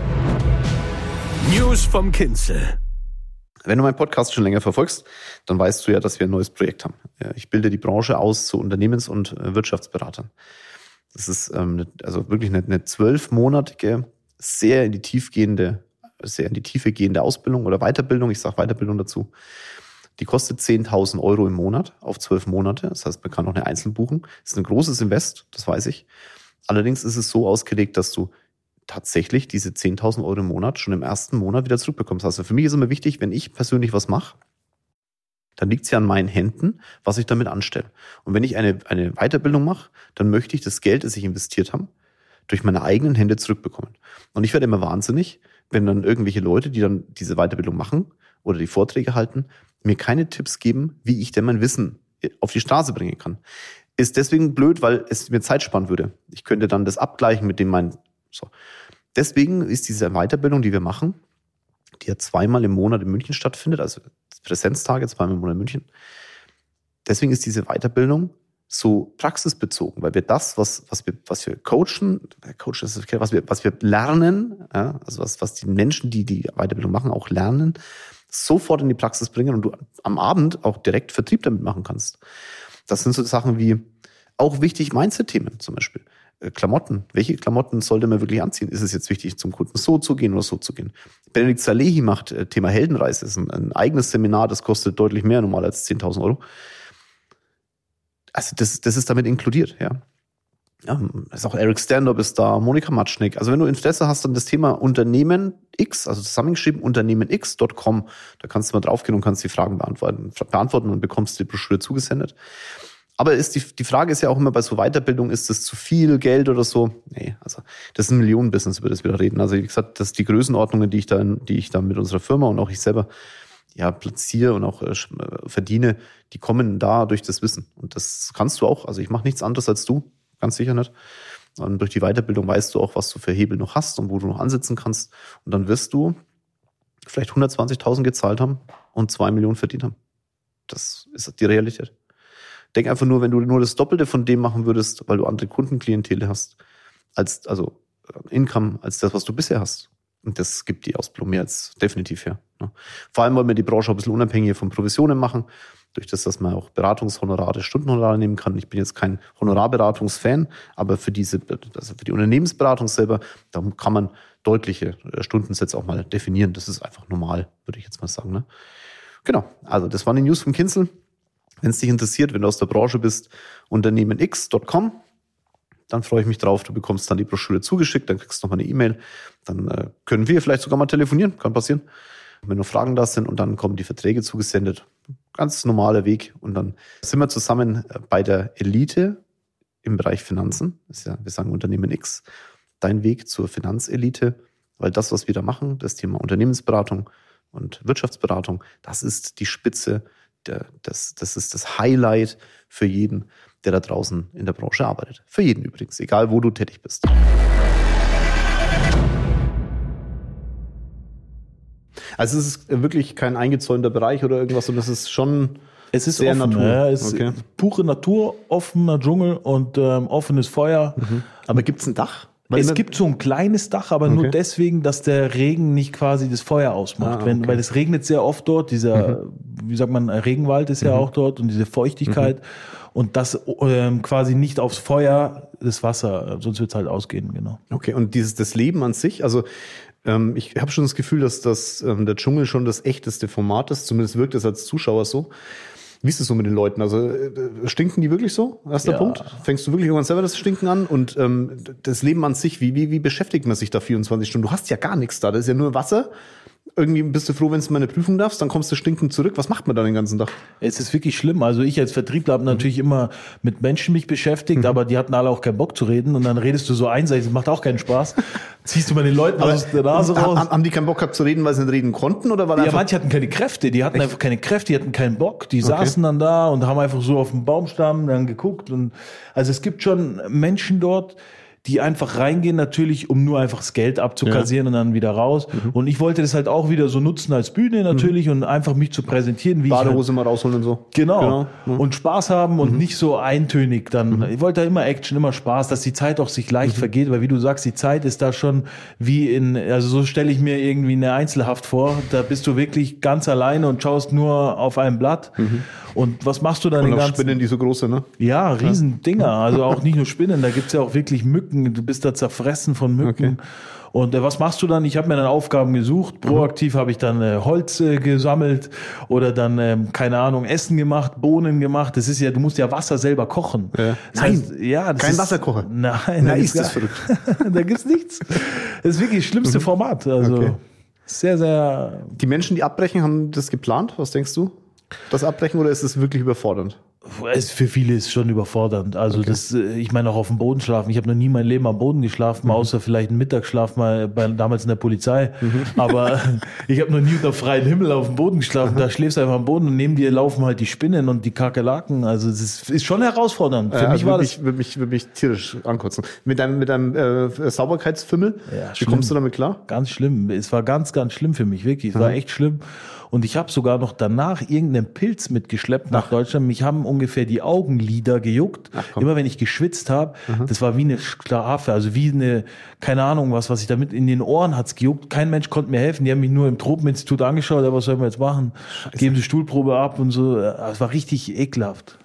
News vom Kinzel. Wenn du meinen Podcast schon länger verfolgst, dann weißt du ja, dass wir ein neues Projekt haben. Ich bilde die Branche aus zu Unternehmens- und Wirtschaftsberatern. Das ist ähm, also wirklich eine, eine zwölfmonatige, sehr in die tiefgehende, sehr in die Tiefe gehende Ausbildung oder Weiterbildung. Ich sage Weiterbildung dazu. Die kostet zehntausend Euro im Monat auf zwölf Monate. Das heißt, man kann auch eine einzeln buchen. Das ist ein großes Invest, das weiß ich. Allerdings ist es so ausgelegt, dass du tatsächlich diese zehntausend Euro im Monat schon im ersten Monat wieder zurückbekommst. Also für mich ist immer wichtig, wenn ich persönlich was mache, dann liegt es ja an meinen Händen, was ich damit anstelle. Und wenn ich eine, eine Weiterbildung mache, dann möchte ich das Geld, das ich investiert habe, durch meine eigenen Hände zurückbekommen. Und ich werde immer wahnsinnig, wenn dann irgendwelche Leute, die dann diese Weiterbildung machen oder die Vorträge halten, mir keine Tipps geben, wie ich denn mein Wissen auf die Straße bringen kann. Ist deswegen blöd, weil es mir Zeit sparen würde. Ich könnte dann das abgleichen mit dem mein so. Deswegen ist diese Weiterbildung, die wir machen, die ja zweimal im Monat in München stattfindet, also Präsenztage, zweimal im Monat in München. Deswegen ist diese Weiterbildung so praxisbezogen, weil wir das, was, was wir, was wir coachen, coachen ist okay, was wir, was wir lernen, ja, also was, was die Menschen, die die Weiterbildung machen, auch lernen, sofort in die Praxis bringen und du am Abend auch direkt Vertrieb damit machen kannst. Das sind so Sachen wie, auch wichtig, Mindset-Themen zum Beispiel. Klamotten. Welche Klamotten sollte man wirklich anziehen? Ist es jetzt wichtig, zum Kunden so zu gehen oder so zu gehen? Benedikt Salehi macht äh, Thema Heldenreise. Das ist ein, ein eigenes Seminar, das kostet deutlich mehr normal als zehntausend Euro. Also das, das ist damit inkludiert, ja. Ja, ist auch Eric Standup ist da, Monika Matschnick. Also wenn du Interesse hast an das Thema Unternehmen X, also zusammengeschrieben unternehmen x Punkt com, da kannst du mal draufgehen und kannst die Fragen beantworten, beantworten und bekommst die Broschüre zugesendet. Aber ist die, die Frage ist ja auch immer bei so Weiterbildung, ist das zu viel Geld oder so? Nee, also das ist ein Millionenbusiness, über das wir da reden. Also wie gesagt, das ist die Größenordnungen, die ich da, die ich da mit unserer Firma und auch ich selber ja platziere und auch äh, verdiene, die kommen da durch das Wissen. Und das kannst du auch. Also ich mache nichts anderes als du, ganz sicher nicht. Und durch die Weiterbildung weißt du auch, was du für Hebel noch hast und wo du noch ansetzen kannst. Und dann wirst du vielleicht hundertzwanzigtausend gezahlt haben und zwei Millionen verdient haben. Das ist die Realität. Denk einfach nur, wenn du nur das Doppelte von dem machen würdest, weil du andere Kundenklientele hast, als, also Income, als das, was du bisher hast. Und das gibt die Ausbildung mehr als definitiv her. Ne? Vor allem wollen wir die Branche auch ein bisschen unabhängiger von Provisionen machen, durch das, dass man auch Beratungshonorare, Stundenhonorare nehmen kann. Ich bin jetzt kein Honorarberatungsfan, aber für diese, also für die Unternehmensberatung selber, da kann man deutliche Stundensätze auch mal definieren. Das ist einfach normal, würde ich jetzt mal sagen. Ne? Genau, also das waren die News vom Kinzel. Wenn es dich interessiert, wenn du aus der Branche bist, unternehmen x Punkt com, dann freue ich mich drauf. Du bekommst dann die Broschüre zugeschickt, dann kriegst du nochmal eine E-Mail. Dann äh, können wir vielleicht sogar mal telefonieren, kann passieren. Wenn noch Fragen da sind und dann kommen die Verträge zugesendet. Ganz normaler Weg. Und dann sind wir zusammen bei der Elite im Bereich Finanzen, das ist ja, wir sagen Unternehmen X, dein Weg zur Finanzelite, weil das, was wir da machen, das Thema Unternehmensberatung und Wirtschaftsberatung, das ist die Spitze, der, das, das ist das Highlight für jeden, der da draußen in der Branche arbeitet. Für jeden übrigens, egal wo du tätig bist. Also es ist wirklich kein eingezäunter Bereich oder irgendwas, sondern es ist schon es ist sehr offen, Natur. Ja, es Okay. ist pure Natur, offener Dschungel und ähm, offenes Feuer. Mhm. Aber gibt es ein Dach? Weil Es immer- gibt so ein kleines Dach, aber Okay. nur deswegen, dass der Regen nicht quasi das Feuer ausmacht. Ah, Wenn, okay. weil es regnet sehr oft dort, dieser, wie sagt man, Regenwald ist ja auch dort und diese Feuchtigkeit und das ähm, quasi nicht aufs Feuer, das Wasser, sonst wird es halt ausgehen, genau. Okay, und dieses das Leben an sich, also ähm, ich habe schon das Gefühl, dass das ähm, der Dschungel schon das echteste Format ist, zumindest wirkt es als Zuschauer so. Wie ist es so mit den Leuten? Also äh, stinken die wirklich so? Erster Ja. Punkt. Fängst du wirklich irgendwann selber das Stinken an? Und ähm, das Leben an sich, wie, wie, wie beschäftigt man sich da vierundzwanzig Stunden? Du hast ja gar nichts da, das ist ja nur Wasser. Irgendwie bist du froh, wenn du mal eine Prüfung darfst, dann kommst du stinkend zurück. Was macht man dann den ganzen Tag? Es ist wirklich schlimm. Also ich als Vertriebler habe natürlich immer mit Menschen mich beschäftigt, aber die hatten alle auch keinen Bock zu reden und dann redest du so einseitig, das macht auch keinen Spaß. Ziehst du mal den Leuten aus der Nase raus. Haben, haben die keinen Bock gehabt zu reden, weil sie nicht reden konnten? Oder weil Ja, einfach manche hatten keine Kräfte, die hatten einfach keine Kräfte, die hatten keinen Bock, die saßen dann da und haben einfach so auf dem Baumstamm dann geguckt und also es gibt schon Menschen dort, die einfach reingehen natürlich, um nur einfach das Geld abzukassieren und dann wieder raus. Und ich wollte das halt auch wieder so nutzen als Bühne natürlich und einfach mich zu präsentieren, wie ich halt Badehose mal rausholen und so? Genau. Genau, ja. Und Spaß haben und nicht so eintönig dann. Ich wollte da immer Action, immer Spaß, dass die Zeit auch sich leicht vergeht, weil wie du sagst, die Zeit ist da schon wie in, also so stelle ich mir irgendwie eine Einzelhaft vor. Da bist du wirklich ganz alleine und schaust nur auf ein Blatt. Und was machst du dann Und den noch ganzen Spinnen, die so groß sind, ne? Ja, Riesendinger. Also auch nicht nur Spinnen, da gibt's ja auch wirklich Mücken. Du bist da zerfressen von Mücken. Okay. Und äh, was machst du dann? Ich habe mir dann Aufgaben gesucht. Proaktiv habe ich dann äh, Holz äh, gesammelt oder dann, ähm, keine Ahnung, Essen gemacht, Bohnen gemacht. Das ist ja, du musst ja Wasser selber kochen. Ja. Das Nein, heißt, ja, das kein ist, Wasserkocher. Nein, Na, da ist gibt's das gar- da gibt's nichts. Das ist wirklich das schlimmste Format. Also Okay. sehr, sehr. Die Menschen, die abbrechen, haben das geplant? Was denkst du? Das Abbrechen oder ist es wirklich überfordernd? Es für viele ist schon überfordernd. Also das, äh, ich meine auch auf dem Boden schlafen. Ich habe noch nie mein Leben am Boden geschlafen, außer vielleicht einen Mittagsschlaf mal bei, damals in der Polizei. Aber ich habe noch nie unter freiem Himmel auf dem Boden geschlafen. Da schläfst du einfach am Boden und neben dir laufen halt die Spinnen und die Kakerlaken. Also es ist, ist schon herausfordernd. Für Ja, mich also war würde das mich, würde mich, würde mich tierisch ankotzen. Mit deinem, mit deinem äh, Sauberkeitsfimmel, Ja, wie schlimm. kommst du damit klar? ganz schlimm. Es war ganz, ganz schlimm für mich, wirklich. Es war echt schlimm. Und ich habe sogar noch danach irgendeinen Pilz mitgeschleppt nach Deutschland. Mich haben ungefähr die Augenlider gejuckt. komm. Immer wenn ich geschwitzt habe, das war wie eine Strafe, also wie eine, keine Ahnung was, was ich damit in den Ohren hat's gejuckt. Kein Mensch konnte mir helfen. Die haben mich nur im Tropeninstitut angeschaut. Ja, was sollen wir jetzt machen? Geben Sie Stuhlprobe ab und so. Es war richtig ekelhaft.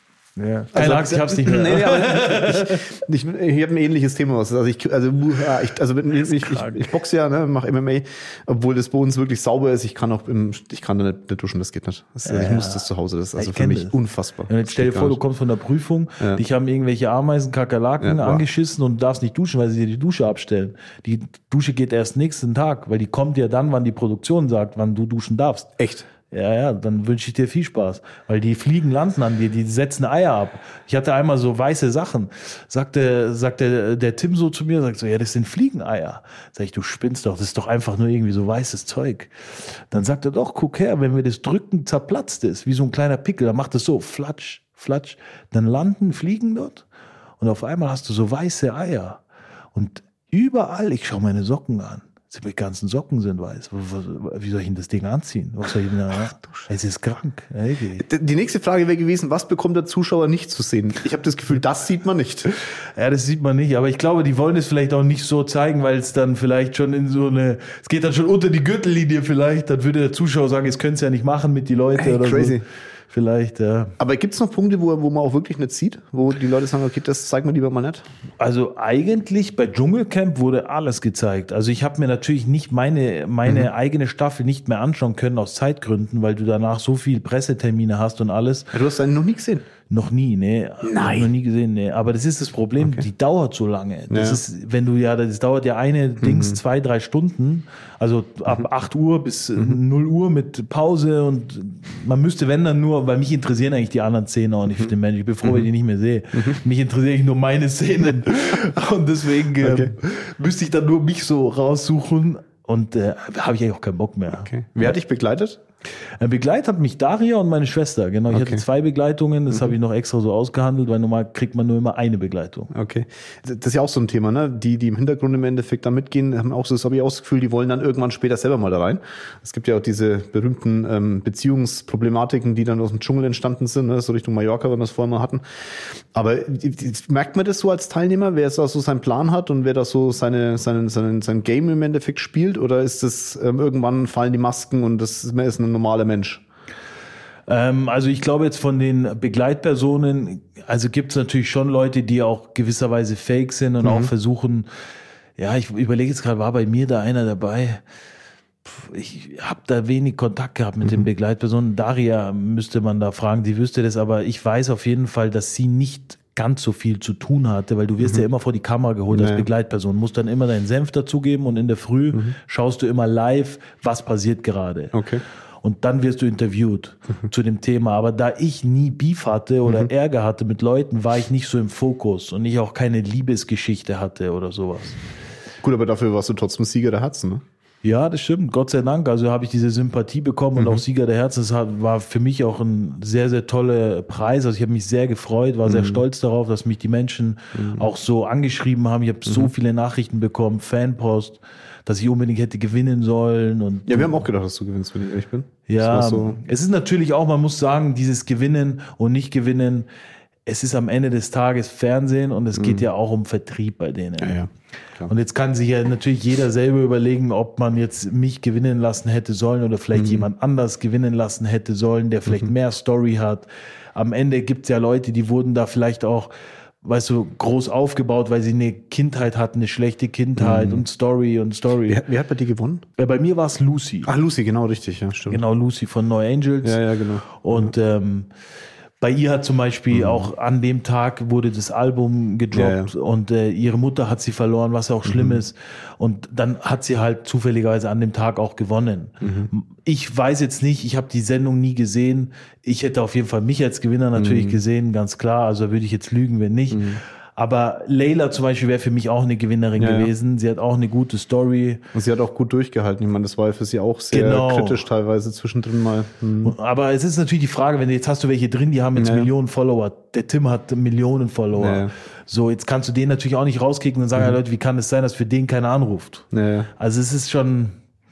Ja. Keine Angst, ich hab's nicht mehr. Nee, nee, aber ich, ich, ich habe ein ähnliches Thema. Also ich, also, ich, also ich, ich, ich, ich boxe ja, ne, mache M M A, obwohl das bei uns wirklich sauber ist. Ich kann auch im, ich kann da nicht, nicht duschen, das geht nicht. Das, ich Ja. muss das zu Hause. Das ist also Ich für kenn mich das. unfassbar. Und jetzt stell dir Das vor, geht du gar kommst von der Prüfung, Ja. dich haben irgendwelche Ameisen, Kakerlaken Ja, wow. angeschissen und du darfst nicht duschen, weil sie dir die Dusche abstellen. Die Dusche geht erst nächsten Tag, weil die kommt ja dann, wann die Produktion sagt, wann du duschen darfst. nicht. Echt? Ja, ja, dann wünsche ich dir viel Spaß. Weil die Fliegen landen an dir, die setzen Eier ab. Ich hatte einmal so weiße Sachen. Sagte, sagte der Tim so zu mir, sagt so, ja, das sind Fliegeneier. Sag ich, du spinnst doch, das ist doch einfach nur irgendwie so weißes Zeug. Dann sagt er, doch, guck her, wenn wir das drücken, zerplatzt es, wie so ein kleiner Pickel. Dann macht es so, flatsch, flatsch. Dann landen Fliegen dort und auf einmal hast du so weiße Eier. Und überall, ich schaue meine Socken an. Die ganzen Socken sind weiß. Wie soll ich denn das Ding anziehen? Was soll ich denn da? Es ist krank. Ey, Die nächste Frage wäre gewesen, was bekommt der Zuschauer nicht zu sehen? Ich habe das Gefühl, das sieht man nicht. Ja, das sieht man nicht. Aber ich glaube, die wollen es vielleicht auch nicht so zeigen, weil es dann vielleicht schon in so eine, es geht dann schon unter die Gürtellinie vielleicht. Dann würde der Zuschauer sagen, jetzt können es ja nicht machen mit die Leute Hey, oder crazy. so. Vielleicht, ja. Aber gibt es noch Punkte, wo, wo man auch wirklich nicht sieht? Wo die Leute sagen, okay, das zeigt man lieber mal nicht? Also eigentlich bei Dschungelcamp wurde alles gezeigt. Also ich habe mir natürlich nicht meine meine mhm. eigene Staffel nicht mehr anschauen können aus Zeitgründen, weil du danach so viel Pressetermine hast und alles. Ja, du hast einen noch nie gesehen. Noch nie, ne. Nein. Noch nie gesehen, ne. Aber das ist das Problem, okay. Die dauert so lange. Das ja. ist, wenn du ja, das dauert ja eine mhm. Dings zwei, drei Stunden. Also ab mhm. acht Uhr bis mhm. null Uhr mit Pause und man müsste, wenn dann nur, weil mich interessieren eigentlich die anderen Szenen auch nicht für den Menschen. Ich bin froh, mhm. wenn ich die nicht mehr sehe. Mhm. Mich interessieren eigentlich nur meine Szenen. Und deswegen okay. äh, müsste ich dann nur mich so raussuchen und äh, habe ich eigentlich auch keinen Bock mehr. Okay. Wer hat dich begleitet? Begleitet hat mich Daria und meine Schwester. Genau, ich okay. hatte zwei Begleitungen. Das mhm. habe ich noch extra so ausgehandelt, weil normal kriegt man nur immer eine Begleitung. Okay. Das ist ja auch so ein Thema, ne? Die, die im Hintergrund im Endeffekt da mitgehen, haben auch so, das habe ich auch das Gefühl, die wollen dann irgendwann später selber mal da rein. Es gibt ja auch diese berühmten ähm, Beziehungsproblematiken, die dann aus dem Dschungel entstanden sind, ne? So Richtung Mallorca, wenn wir es vorher mal hatten. Aber merkt man das so als Teilnehmer, wer da so seinen Plan hat und wer da so seine, seinen, seinen, sein Game im Endeffekt spielt? Oder ist das ähm, irgendwann fallen die Masken und das ist, man ist ein normaler Mensch? Ähm, also ich glaube jetzt von den Begleitpersonen, also gibt es natürlich schon Leute, die auch gewisserweise fake sind und mhm. auch versuchen, ja, ich überlege jetzt gerade, war bei mir da einer dabei? Ich habe da wenig Kontakt gehabt mit mhm. den Begleitpersonen. Daria müsste man da fragen, die wüsste das, aber ich weiß auf jeden Fall, dass sie nicht ganz so viel zu tun hatte, weil du wirst mhm. ja immer vor die Kamera geholt als ja. Begleitperson, musst dann immer deinen Senf dazugeben und in der Früh mhm. schaust du immer live, was passiert gerade. Okay. Und dann wirst du interviewt mhm. zu dem Thema. Aber da ich nie Beef hatte oder mhm. Ärger hatte mit Leuten, war ich nicht so im Fokus und ich auch keine Liebesgeschichte hatte oder sowas. Gut, aber dafür warst du trotzdem Sieger der Herzen, ne? Ja, das stimmt, Gott sei Dank. Also habe ich diese Sympathie bekommen und mhm. auch Sieger der Herzen. Das war für mich auch ein sehr, sehr toller Preis. Also ich habe mich sehr gefreut, war mhm. sehr stolz darauf, dass mich die Menschen mhm. auch so angeschrieben haben. Ich habe mhm. so viele Nachrichten bekommen, Fanpost, dass ich unbedingt hätte gewinnen sollen. Und ja, wir haben auch gedacht, dass du gewinnst, wenn ich ehrlich bin. Ja, so. Es ist natürlich auch, man muss sagen, dieses Gewinnen und nicht gewinnen, es ist am Ende des Tages Fernsehen und es geht mhm. ja auch um Vertrieb bei denen. Ja, ja. Klar. Und jetzt kann sich ja natürlich jeder selber überlegen, ob man jetzt mich gewinnen lassen hätte sollen oder vielleicht mhm. jemand anders gewinnen lassen hätte sollen, der vielleicht mhm. mehr Story hat. Am Ende gibt es ja Leute, die wurden da vielleicht auch, weißt du, groß aufgebaut, weil sie eine Kindheit hatten, eine schlechte Kindheit mhm. und Story und Story. Wer, wer hat bei dir gewonnen? Bei, bei mir war es Lucy. Ach, Lucy, genau, richtig, ja, stimmt. Genau, Lucy von No Angels. Ja, ja, genau. Und ja. ähm, bei ihr hat zum Beispiel mhm. auch an dem Tag wurde das Album gedroppt ja, ja. und äh, ihre Mutter hat sie verloren, was auch schlimm mhm. ist. Und dann hat sie halt zufälligerweise an dem Tag auch gewonnen. Mhm. Ich weiß jetzt nicht, ich habe die Sendung nie gesehen. Ich hätte auf jeden Fall mich als Gewinner natürlich mhm. gesehen, ganz klar. Also würde ich jetzt lügen, wenn nicht. Mhm. Aber Layla zum Beispiel wäre für mich auch eine Gewinnerin ja, gewesen. Sie hat auch eine gute Story. Und sie hat auch gut durchgehalten. Ich meine, das war für sie auch sehr genau. kritisch teilweise zwischendrin mal. Hm. Aber es ist natürlich die Frage, wenn du jetzt hast du welche drin, die haben jetzt ja. Millionen Follower. Der Tim hat Millionen Follower. Ja. So, jetzt kannst du den natürlich auch nicht rauskicken und sagen, mhm. ja, Leute, wie kann es sein, dass für den keiner anruft? Ja. Also es ist schon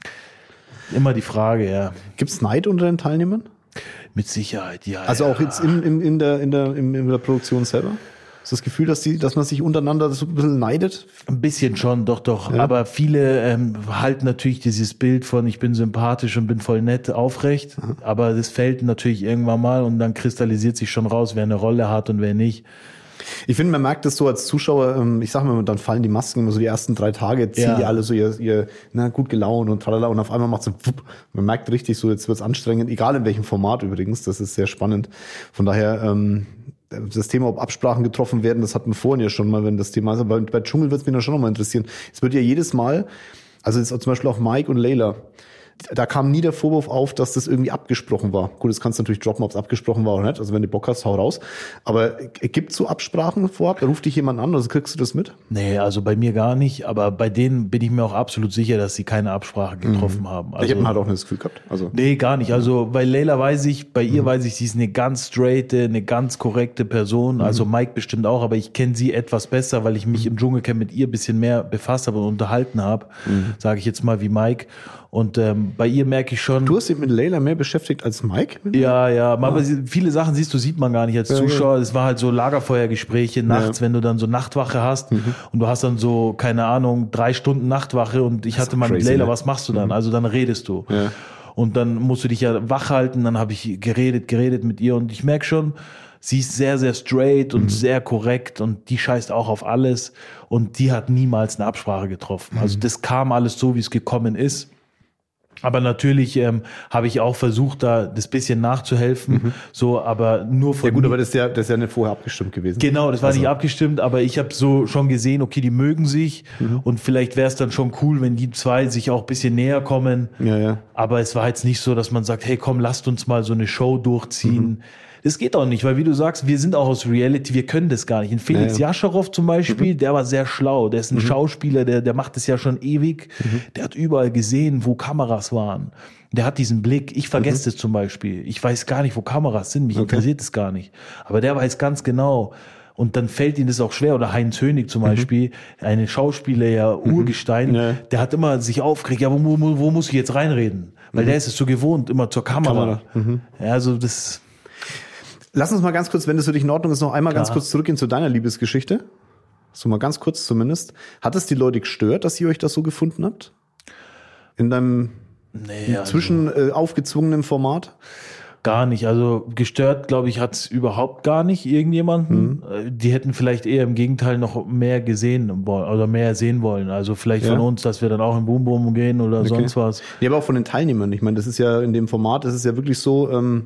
immer die Frage, ja. Gibt es Neid unter den Teilnehmern? Mit Sicherheit, ja. Also ja. auch jetzt in, in, in, der, in, der, in, in der Produktion selber? Ist das Gefühl, dass die, dass man sich untereinander so ein bisschen neidet? Ein bisschen schon, doch, doch. Ja. Aber viele ähm, halten natürlich dieses Bild von ich bin sympathisch und bin voll nett aufrecht. Mhm. Aber das fällt natürlich irgendwann mal und dann kristallisiert sich schon raus, wer eine Rolle hat und wer nicht. Ich finde, man merkt das so als Zuschauer, ich sag mal, dann fallen die Masken immer so die ersten drei Tage, ziehen ja. die alle so ihr, ihr na, gut gelaunt und tralala und auf einmal macht es wupp. Man merkt richtig so, jetzt wird's anstrengend, egal in welchem Format übrigens, das ist sehr spannend. Von daher, ähm, das Thema, ob Absprachen getroffen werden, das hatten wir vorhin ja schon mal, wenn das Thema ist. Aber bei Dschungel wird es mich dann schon nochmal interessieren. Es wird ja jedes Mal, also jetzt zum Beispiel auch Mike und Layla, da kam nie der Vorwurf auf, dass das irgendwie abgesprochen war. Gut, das kannst du natürlich droppen, ob es abgesprochen war oder nicht. Also wenn du Bock hast, hau raus. Aber gibt es so Absprachen vorab? Da ruft dich jemand an, also kriegst du das mit? Nee, also bei mir gar nicht. Aber bei denen bin ich mir auch absolut sicher, dass sie keine Absprache getroffen mhm. haben. Also, ich habe halt auch nicht das Gefühl gehabt. Also. Nee, gar nicht. Also bei Layla weiß ich, bei ihr mhm. weiß ich, sie ist eine ganz straighte, eine ganz korrekte Person. Mhm. Also Mike bestimmt auch, aber ich kenne sie etwas besser, weil ich mich im Dschungelcamp mit ihr ein bisschen mehr befasst habe und unterhalten habe. Mhm. Sage ich jetzt mal wie Mike. Und ähm, bei ihr merke ich schon... Du hast dich mit Layla mehr beschäftigt als Mike? Ja, ja. Aber ah. viele Sachen siehst du, sieht man gar nicht als ja, Zuschauer. Es ja. war halt so Lagerfeuergespräche nachts, ja. wenn du dann so Nachtwache hast mhm. und du hast dann so, keine Ahnung, drei Stunden Nachtwache und ich hatte mal crazy, mit Layla, ne? Was machst du dann? Mhm. Also dann redest du. Ja. Und dann musst du dich ja wach halten. Dann habe ich geredet, geredet mit ihr und ich merke schon, sie ist sehr, sehr straight und mhm. sehr korrekt und die scheißt auch auf alles und die hat niemals eine Absprache getroffen. Also das kam alles so, wie es gekommen ist. Aber natürlich ähm, habe ich auch versucht, da das bisschen nachzuhelfen, mhm. so, aber nur von ja gut, aber das ist ja, das ist ja nicht vorher abgestimmt gewesen. Genau, das war also. nicht abgestimmt, aber ich habe so schon gesehen, okay, die mögen sich mhm. und vielleicht wäre es dann schon cool, wenn die zwei sich auch ein bisschen näher kommen. Ja, ja. Aber es war jetzt nicht so, dass man sagt, hey, komm, lasst uns mal so eine Show durchziehen. Mhm. Das geht auch nicht, weil wie du sagst, wir sind auch aus Reality, wir können das gar nicht. In Felix ja, ja. Jascharow zum Beispiel, mhm. der war sehr schlau, der ist ein mhm. Schauspieler, der, der macht das ja schon ewig, mhm. der hat überall gesehen, wo Kameras waren. Der hat diesen Blick, ich vergesse mhm. das zum Beispiel, ich weiß gar nicht, wo Kameras sind, mich okay. interessiert das gar nicht. Aber der weiß ganz genau. Und dann fällt ihm das auch schwer. Oder Heinz Hönig zum Beispiel, mhm. eine Schauspieler, ja, Urgestein, ja. der hat immer sich aufgeregt, ja, wo, wo, wo muss ich jetzt reinreden? Weil mhm. der ist es so gewohnt, immer zur Kamera. Kamera. Mhm. Ja, also das... Lass uns mal ganz kurz, wenn das für dich in Ordnung ist, noch einmal Klar. ganz kurz zurückgehen zu deiner Liebesgeschichte. So mal ganz kurz zumindest. Hat es die Leute gestört, dass ihr euch das so gefunden habt? In deinem nee, inzwischen also, äh, aufgezwungenen Format? Gar nicht. Also gestört, glaube ich, hat es überhaupt gar nicht irgendjemanden. Mhm. Die hätten vielleicht eher im Gegenteil noch mehr gesehen wollen oder mehr sehen wollen. Also vielleicht ja. von uns, dass wir dann auch in Boom Boom gehen oder okay. sonst was. Ja, aber auch von den Teilnehmern. Ich meine, das ist ja in dem Format, das ist ja wirklich so... Ähm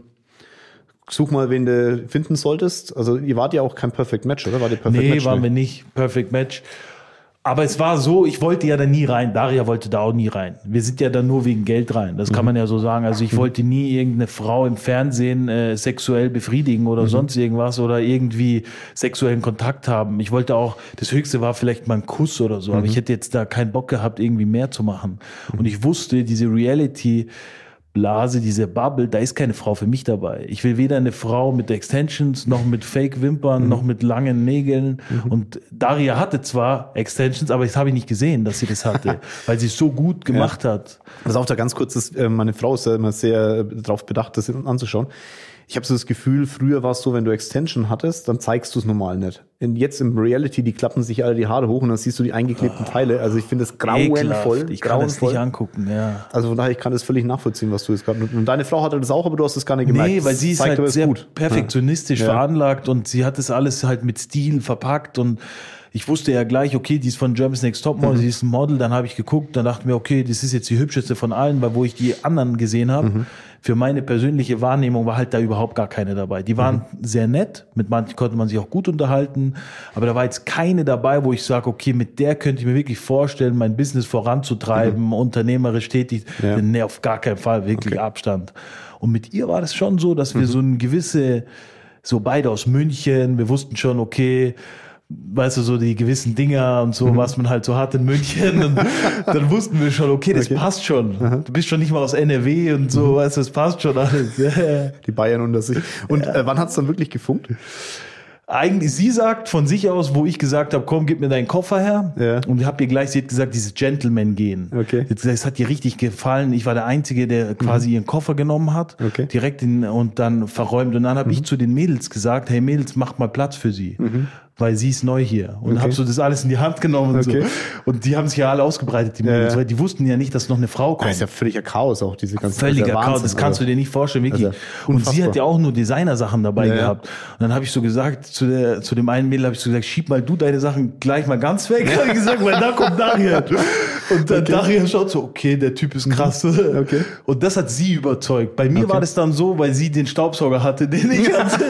Such mal, wen du finden solltest. Also ihr wart ja auch kein Perfect Match, oder? War die Perfect nee, Match? Nee, waren wir nicht. Perfect Match. Aber es war so, ich wollte ja da nie rein. Daria wollte da auch nie rein. Wir sind ja da nur wegen Geld rein. Das mhm. kann man ja so sagen. Also ich mhm. wollte nie irgendeine Frau im Fernsehen äh, sexuell befriedigen oder mhm. sonst irgendwas oder irgendwie sexuellen Kontakt haben. Ich wollte auch, das Höchste war vielleicht mal ein Kuss oder so. Mhm. Aber ich hätte jetzt da keinen Bock gehabt, irgendwie mehr zu machen. Mhm. Und ich wusste, diese Reality... Blase, diese Bubble, da ist keine Frau für mich dabei. Ich will weder eine Frau mit Extensions, noch mit Fake-Wimpern, mhm. noch mit langen Nägeln. Mhm. Und Daria hatte zwar Extensions, aber das habe ich nicht gesehen, dass sie das hatte, weil sie es so gut gemacht ja. hat. Das auch da ganz kurz, ist, meine Frau ist ja immer sehr darauf bedacht, das anzuschauen. Ich habe so das Gefühl, früher war es so, wenn du Extension hattest, dann zeigst du es normal nicht. Und jetzt im Reality, die klappen sich alle die Haare hoch und dann siehst du die eingeklebten oh, Teile. Also ich finde das grauenvoll. Ich kann das nicht angucken, ja. Also von daher, ich kann das völlig nachvollziehen, was du jetzt gerade... Und deine Frau hatte das auch, aber du hast es gar nicht gemerkt. Nee, weil sie ist Zeigt halt sehr gut. perfektionistisch ja. veranlagt und sie hat das alles halt mit Stil verpackt und ich wusste ja gleich, okay, die ist von Germany's Next Topmodel, mhm. sie ist ein Model, dann habe ich geguckt, dann dachte ich mir, okay, das ist jetzt die hübscheste von allen, weil wo ich die anderen gesehen habe, mhm. für meine persönliche Wahrnehmung war halt da überhaupt gar keine dabei. Die waren mhm. sehr nett, mit manchen konnte man sich auch gut unterhalten, aber da war jetzt keine dabei, wo ich sage, okay, mit der könnte ich mir wirklich vorstellen, mein Business voranzutreiben, mhm. unternehmerisch tätig, ja. nee, auf gar keinen Fall, wirklich okay. Abstand. Und mit ihr war das schon so, dass wir mhm. so eine gewisse, so beide aus München, wir wussten schon, okay, weißt du, so die gewissen Dinger und so, mhm. was man halt so hat in München. Und dann wussten wir schon, okay, das okay. passt schon. Aha. Du bist schon nicht mal aus N R W und so, mhm. weißt du, das passt schon alles. Die Bayern unter sich. Und ja. äh, wann hat's dann wirklich gefunkt? Eigentlich, sie sagt von sich aus, wo ich gesagt habe, komm, gib mir deinen Koffer her. Ja. Und ich habe ihr gleich, sie hat gesagt, dieses Gentleman-Gehen. Okay. Das hat ihr richtig gefallen. Ich war der Einzige, der quasi mhm. ihren Koffer genommen hat, okay. direkt in, und dann verräumt. Und dann habe mhm. ich zu den Mädels gesagt, hey Mädels, macht mal Platz für sie. Mhm. Weil sie ist neu hier. Und okay. habe so das alles in die Hand genommen und okay. so. Und die haben sich ja alle ausgebreitet, die Mädels, ja, ja. weil die wussten ja nicht, dass noch eine Frau kommt. Das ist ja völliger Chaos auch, diese ganze Völliger Chaos, das kannst du dir nicht vorstellen, wirklich. Also, und sie hat ja auch nur Designer-Sachen dabei ja, gehabt. Und dann habe ich so gesagt, zu der, zu dem einen Mädel habe ich so gesagt, schieb mal du deine Sachen gleich mal ganz weg, habe ich gesagt, weil da kommt Daria. Und dann okay. Daria schaut so, okay, der Typ ist krass. Okay. Und das hat sie überzeugt. Bei mir okay. war das dann so, weil sie den Staubsauger hatte, den ich hatte.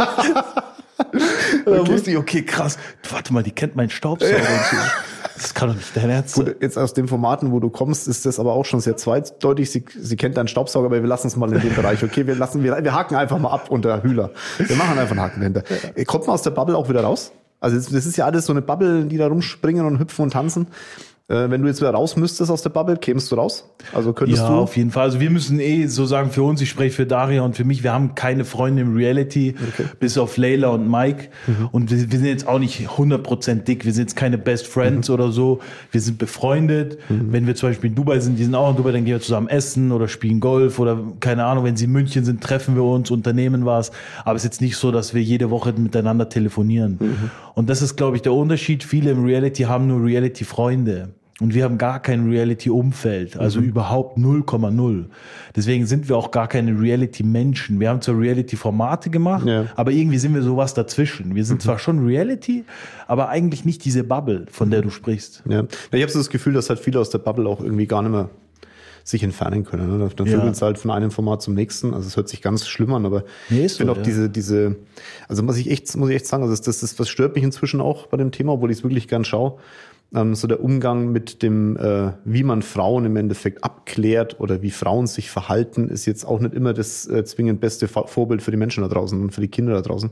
Und dann okay. wusste ich, okay, krass, warte mal, die kennt meinen Staubsauger. Das kann doch nicht dein Ernst sein. Gut, jetzt aus den Formaten, wo du kommst, ist das aber auch schon sehr zweideutig. Sie, sie kennt deinen Staubsauger, aber wir lassen es mal in dem Bereich. Okay, wir lassen, wir, wir haken einfach mal ab unter Hühler. Wir machen einfach einen Haken dahinter. Kommt man aus der Bubble auch wieder raus? Also das ist ja alles so eine Bubble, die da rumspringen und hüpfen und tanzen. Äh, wenn du jetzt wieder raus müsstest aus der Bubble, kämst du raus? Also könntest ja, du? Ja, auf jeden Fall. Also wir müssen eh so sagen, für uns, ich spreche für Daria und für mich, wir haben keine Freunde im Reality, okay. bis auf Layla und Mike. Mhm. Und wir, wir sind jetzt auch nicht hundert Prozent dick. Wir sind jetzt keine Best Friends mhm. oder so. Wir sind befreundet. Mhm. Wenn wir zum Beispiel in Dubai sind, die sind auch in Dubai, dann gehen wir zusammen essen oder spielen Golf oder keine Ahnung. Wenn sie in München sind, treffen wir uns, unternehmen was. Aber es ist jetzt nicht so, dass wir jede Woche miteinander telefonieren. Mhm. Und das ist, glaube ich, der Unterschied. Viele im Reality haben nur Reality-Freunde. Und wir haben gar kein Reality-Umfeld, also mhm. überhaupt null Komma null. Deswegen sind wir auch gar keine Reality-Menschen. Wir haben zwar Reality-Formate gemacht, ja. aber irgendwie sind wir sowas dazwischen. Wir sind mhm. zwar schon Reality, aber eigentlich nicht diese Bubble, von der du sprichst. Ja, ich habe so das Gefühl, dass halt viele aus der Bubble auch irgendwie gar nicht mehr sich entfernen können. Ne? Dann Ja. vögeln sie halt von einem Format zum nächsten. Also es hört sich ganz schlimm an, aber Nee, ist ich finde so, auch ja. diese, diese, also muss ich echt, muss ich echt sagen, also das, das, das, das stört mich inzwischen auch bei dem Thema, obwohl ich es wirklich gern schaue. Ähm, so der Umgang mit dem, äh, wie man Frauen im Endeffekt abklärt oder wie Frauen sich verhalten, ist jetzt auch nicht immer das äh, zwingend beste Fa- Vorbild für die Menschen da draußen und für die Kinder da draußen,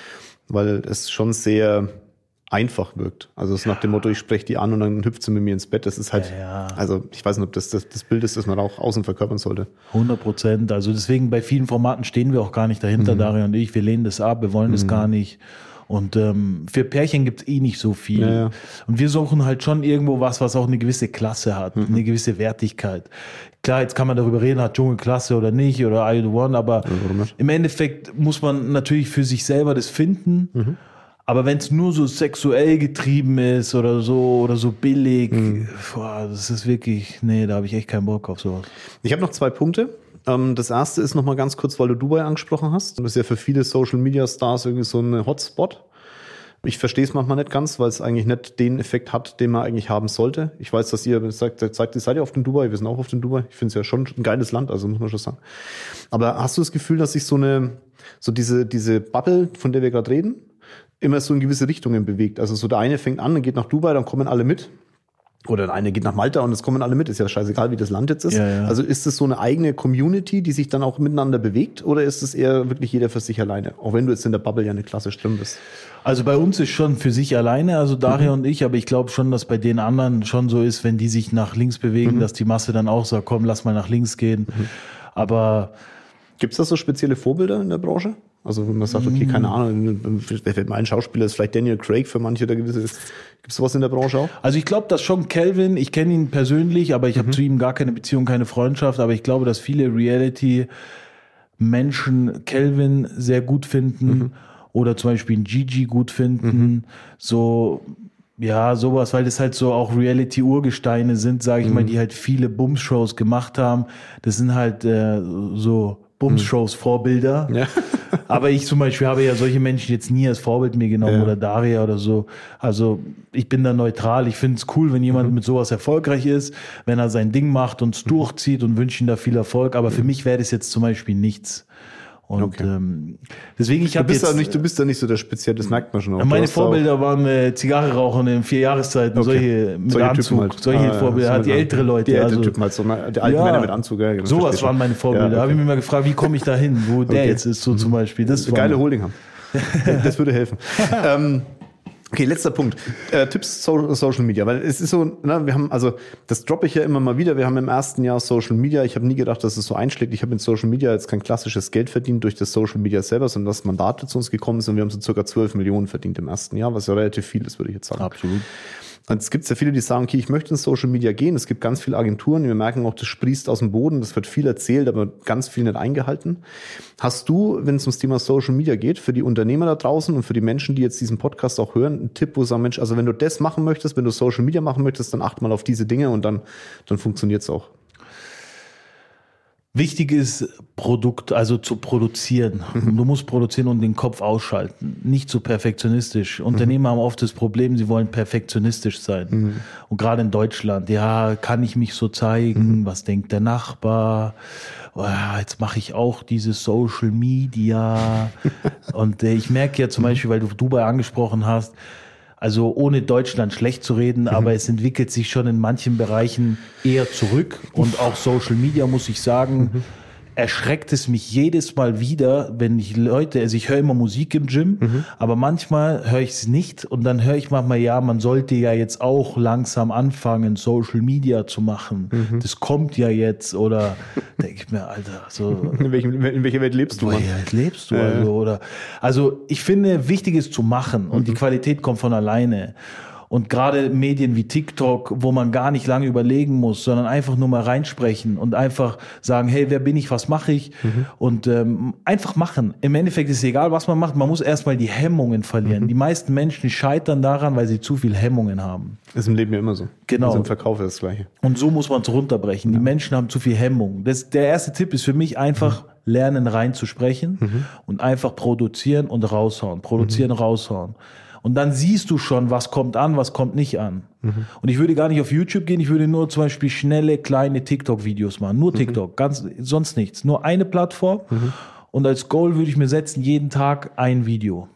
weil es schon sehr einfach wirkt. Also es ist nach dem Motto, ich spreche die an und dann hüpft sie mit mir ins Bett. Das ist halt, Ja, ja. also ich weiß nicht, ob das, das das Bild ist, das man auch außen verkörpern sollte. hundert Prozent. Also deswegen bei vielen Formaten stehen wir auch gar nicht dahinter, Mhm. Daria und ich. Wir lehnen das ab, wir wollen das gar nicht. Und ähm, für Pärchen gibt's eh nicht so viel. Ja, ja. Und wir suchen halt schon irgendwo was, was auch eine gewisse Klasse hat, Mhm. eine gewisse Wertigkeit. Klar, jetzt kann man darüber reden, hat Dschungel Klasse oder nicht oder I the One, aber warum nicht? im Endeffekt muss man natürlich für sich selber das finden. Mhm. Aber wenn es nur so sexuell getrieben ist oder so oder so billig, Mhm. boah, das ist wirklich, nee, da habe ich echt keinen Bock auf sowas. Ich habe noch zwei Punkte. Ähm, Das erste ist noch mal ganz kurz, weil du Dubai angesprochen hast. Das ist ja für viele Social Media Stars irgendwie so ein Hotspot. Ich verstehe es manchmal nicht ganz, weil es eigentlich nicht den Effekt hat, den man eigentlich haben sollte. Ich weiß, dass ihr sagt, sagt, ihr seid ja auf den Dubai, wir sind auch auf den Dubai. Ich finde es ja schon ein geiles Land, also muss man schon sagen. Aber hast du das Gefühl, dass sich so eine, so diese, diese Bubble, von der wir gerade reden, immer so in gewisse Richtungen bewegt? Also so der eine fängt an und geht nach Dubai, dann kommen alle mit. Oder der eine geht nach Malta und es kommen alle mit. Ist ja scheißegal, wie das Land jetzt ist. Ja, ja. Also ist es so eine eigene Community, die sich dann auch miteinander bewegt? Oder ist es eher wirklich jeder für sich alleine? Auch wenn du jetzt in der Bubble ja eine klassisch drin bist. Also bei uns ist schon für sich alleine, also Daria und ich, aber ich glaube schon, dass bei den anderen schon so ist, wenn die sich nach links bewegen, dass die Masse dann auch sagt, komm, lass mal nach links gehen. Aber Gibt es da so spezielle Vorbilder in der Branche? Also wenn man sagt, okay, keine Ahnung, mein Schauspieler ist vielleicht Daniel Craig für manche oder gewisse. Gibt es sowas in der Branche auch? Also ich glaube, dass schon Calvin, ich kenne ihn persönlich, aber ich habe zu ihm gar keine Beziehung, keine Freundschaft, aber ich glaube, dass viele Reality-Menschen Calvin sehr gut finden oder zum Beispiel Gigi gut finden, so, ja, sowas, weil das halt so auch Reality-Urgesteine sind, sage ich mal, die halt viele Bums-Shows gemacht haben. Das sind halt äh, so Bums-Shows-Vorbilder. Ja. Aber ich zum Beispiel habe ja solche Menschen jetzt nie als Vorbild mir genommen Ja. oder Daria oder so. Also ich bin da neutral. Ich finde es cool, wenn jemand mit sowas erfolgreich ist, wenn er sein Ding macht und es durchzieht und wünsche ihm da viel Erfolg. Aber für mich wäre das jetzt zum Beispiel nichts. Und Okay. ähm, deswegen, ich Du habe bist, jetzt... da nicht, du bist da nicht so der Spezielle, das merkt man schon auch. Du Meine hast da auch- Vorbilder waren äh, Zigarre rauchen in vier Jahreszeiten, Okay. solche mit Solche Anzug, Typen halt. solche Ah, ja, Vorbilder, so halt die mit- ältere Leute. Die älteren also, Typen halt, so, ne, die alten Ja. Männer mit Anzug. Ja, das sowas verstehe ich waren schon. meine Vorbilder. Ja, Da habe ich okay. mich mal gefragt, wie komme ich da hin, wo der Okay. jetzt ist, so zum Beispiel. Das war Geile Holding haben. Das würde helfen. ähm, okay, letzter Punkt. Äh, Tipps so Social Media, weil es ist so, na, wir haben, also das droppe ich ja immer mal wieder. Wir haben im ersten Jahr Social Media. Ich habe nie gedacht, dass es so einschlägt. Ich habe in Social Media jetzt kein klassisches Geld verdient durch das Social Media selber, sondern dass Mandate zu uns gekommen sind. Wir haben so circa zwölf Millionen verdient im ersten Jahr, was ja relativ viel ist, würde ich jetzt sagen. Absolut. Und es gibt ja viele, die sagen, okay, ich möchte in Social Media gehen. Es gibt ganz viele Agenturen. Wir merken auch, das sprießt aus dem Boden. Das wird viel erzählt, aber ganz viel nicht eingehalten. Hast du, wenn es ums Thema Social Media geht, für die Unternehmer da draußen und für die Menschen, die jetzt diesen Podcast auch hören, einen Tipp, wo sie sagen, Mensch, also wenn du das machen möchtest, wenn du Social Media machen möchtest, dann acht mal auf diese Dinge und dann, dann funktioniert es auch. Wichtig ist, Produkt, also zu produzieren. Du musst produzieren und den Kopf ausschalten. Nicht so perfektionistisch. Unternehmer haben oft das Problem, sie wollen perfektionistisch sein. Und gerade in Deutschland, ja, kann ich mich so zeigen? Was denkt der Nachbar? Oh, jetzt mache ich auch dieses Social Media. Und äh, ich merke ja zum Beispiel, weil du Dubai angesprochen hast, also ohne Deutschland schlecht zu reden, aber es entwickelt sich schon in manchen Bereichen eher zurück. Und auch Social Media, muss ich sagen, erschreckt es mich jedes Mal wieder, wenn ich Leute, also ich höre immer Musik im Gym, aber manchmal höre ich es nicht und dann höre ich manchmal, ja, man sollte ja jetzt auch langsam anfangen, Social Media zu machen. Das kommt ja jetzt oder denke ich mir, Alter, so... In, welchem, in welcher Welt lebst du, Woher Mann? lebst du also, oder? Also ich finde, wichtig ist zu machen und die Qualität kommt von alleine. Und gerade Medien wie TikTok, wo man gar nicht lange überlegen muss, sondern einfach nur mal reinsprechen und einfach sagen, hey, wer bin ich, was mache ich? Mhm. Und ähm, einfach machen. Im Endeffekt ist es egal, was man macht, man muss erstmal die Hemmungen verlieren. Mhm. Die meisten Menschen scheitern daran, weil sie zu viel Hemmungen haben. Ist im Leben ja immer so. Genau. Also im Verkauf ist das Gleiche. Und so muss man es runterbrechen. Ja. Die Menschen haben zu viel Hemmung. Das, der erste Tipp ist für mich einfach, mhm. lernen reinzusprechen mhm. und einfach produzieren und raushauen. Produzieren, mhm. raushauen. Und dann siehst du schon, was kommt an, was kommt nicht an. Mhm. Und ich würde gar nicht auf YouTube gehen, ich würde nur zum Beispiel schnelle, kleine TikTok-Videos machen. Nur TikTok, mhm. ganz, sonst nichts. Nur eine Plattform. Mhm. Und als Goal würde ich mir setzen, jeden Tag ein Video.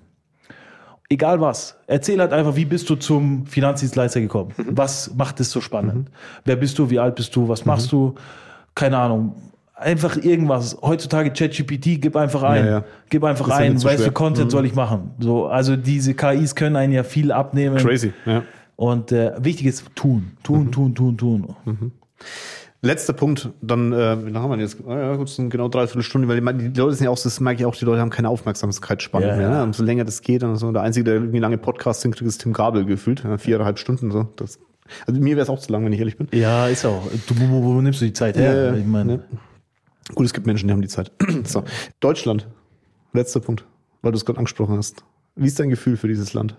Egal was. Erzähl halt einfach, wie bist du zum Finanzdienstleister gekommen? Mhm. Was macht es so spannend? Mhm. Wer bist du? Wie alt bist du? Was machst mhm. du? Keine Ahnung. Einfach irgendwas. Heutzutage ChatGPT, gib einfach ein. Ja, ja. Gib einfach ein, ja so weißt du, Content mhm. soll ich machen. So, also diese K Is können einen ja viel abnehmen. Crazy, ja. Und äh, wichtig ist tun. Tun, mhm. tun, tun, tun. Mhm. Letzter Punkt, dann, äh, wie lange haben wir jetzt? Oh ja, gut, sind genau dreiviertel Stunde, weil die, die Leute sind ja auch, das merke ich auch, die Leute haben keine Aufmerksamkeitsspanne ja, mehr. Ne? Umso länger das geht, und so. Der Einzige, der irgendwie lange Podcasts hinkriegt, ist Tim Gabel gefühlt. Ja, viereinhalb Stunden so. Das, also mir wäre es auch zu lang, wenn ich ehrlich bin. Ja, ist auch. Du, wo, wo nimmst du die Zeit her? Ja, ich meine. Ja. Gut, es gibt Menschen, die haben die Zeit. So. Deutschland. Letzter Punkt, weil du es gerade angesprochen hast. Wie ist dein Gefühl für dieses Land?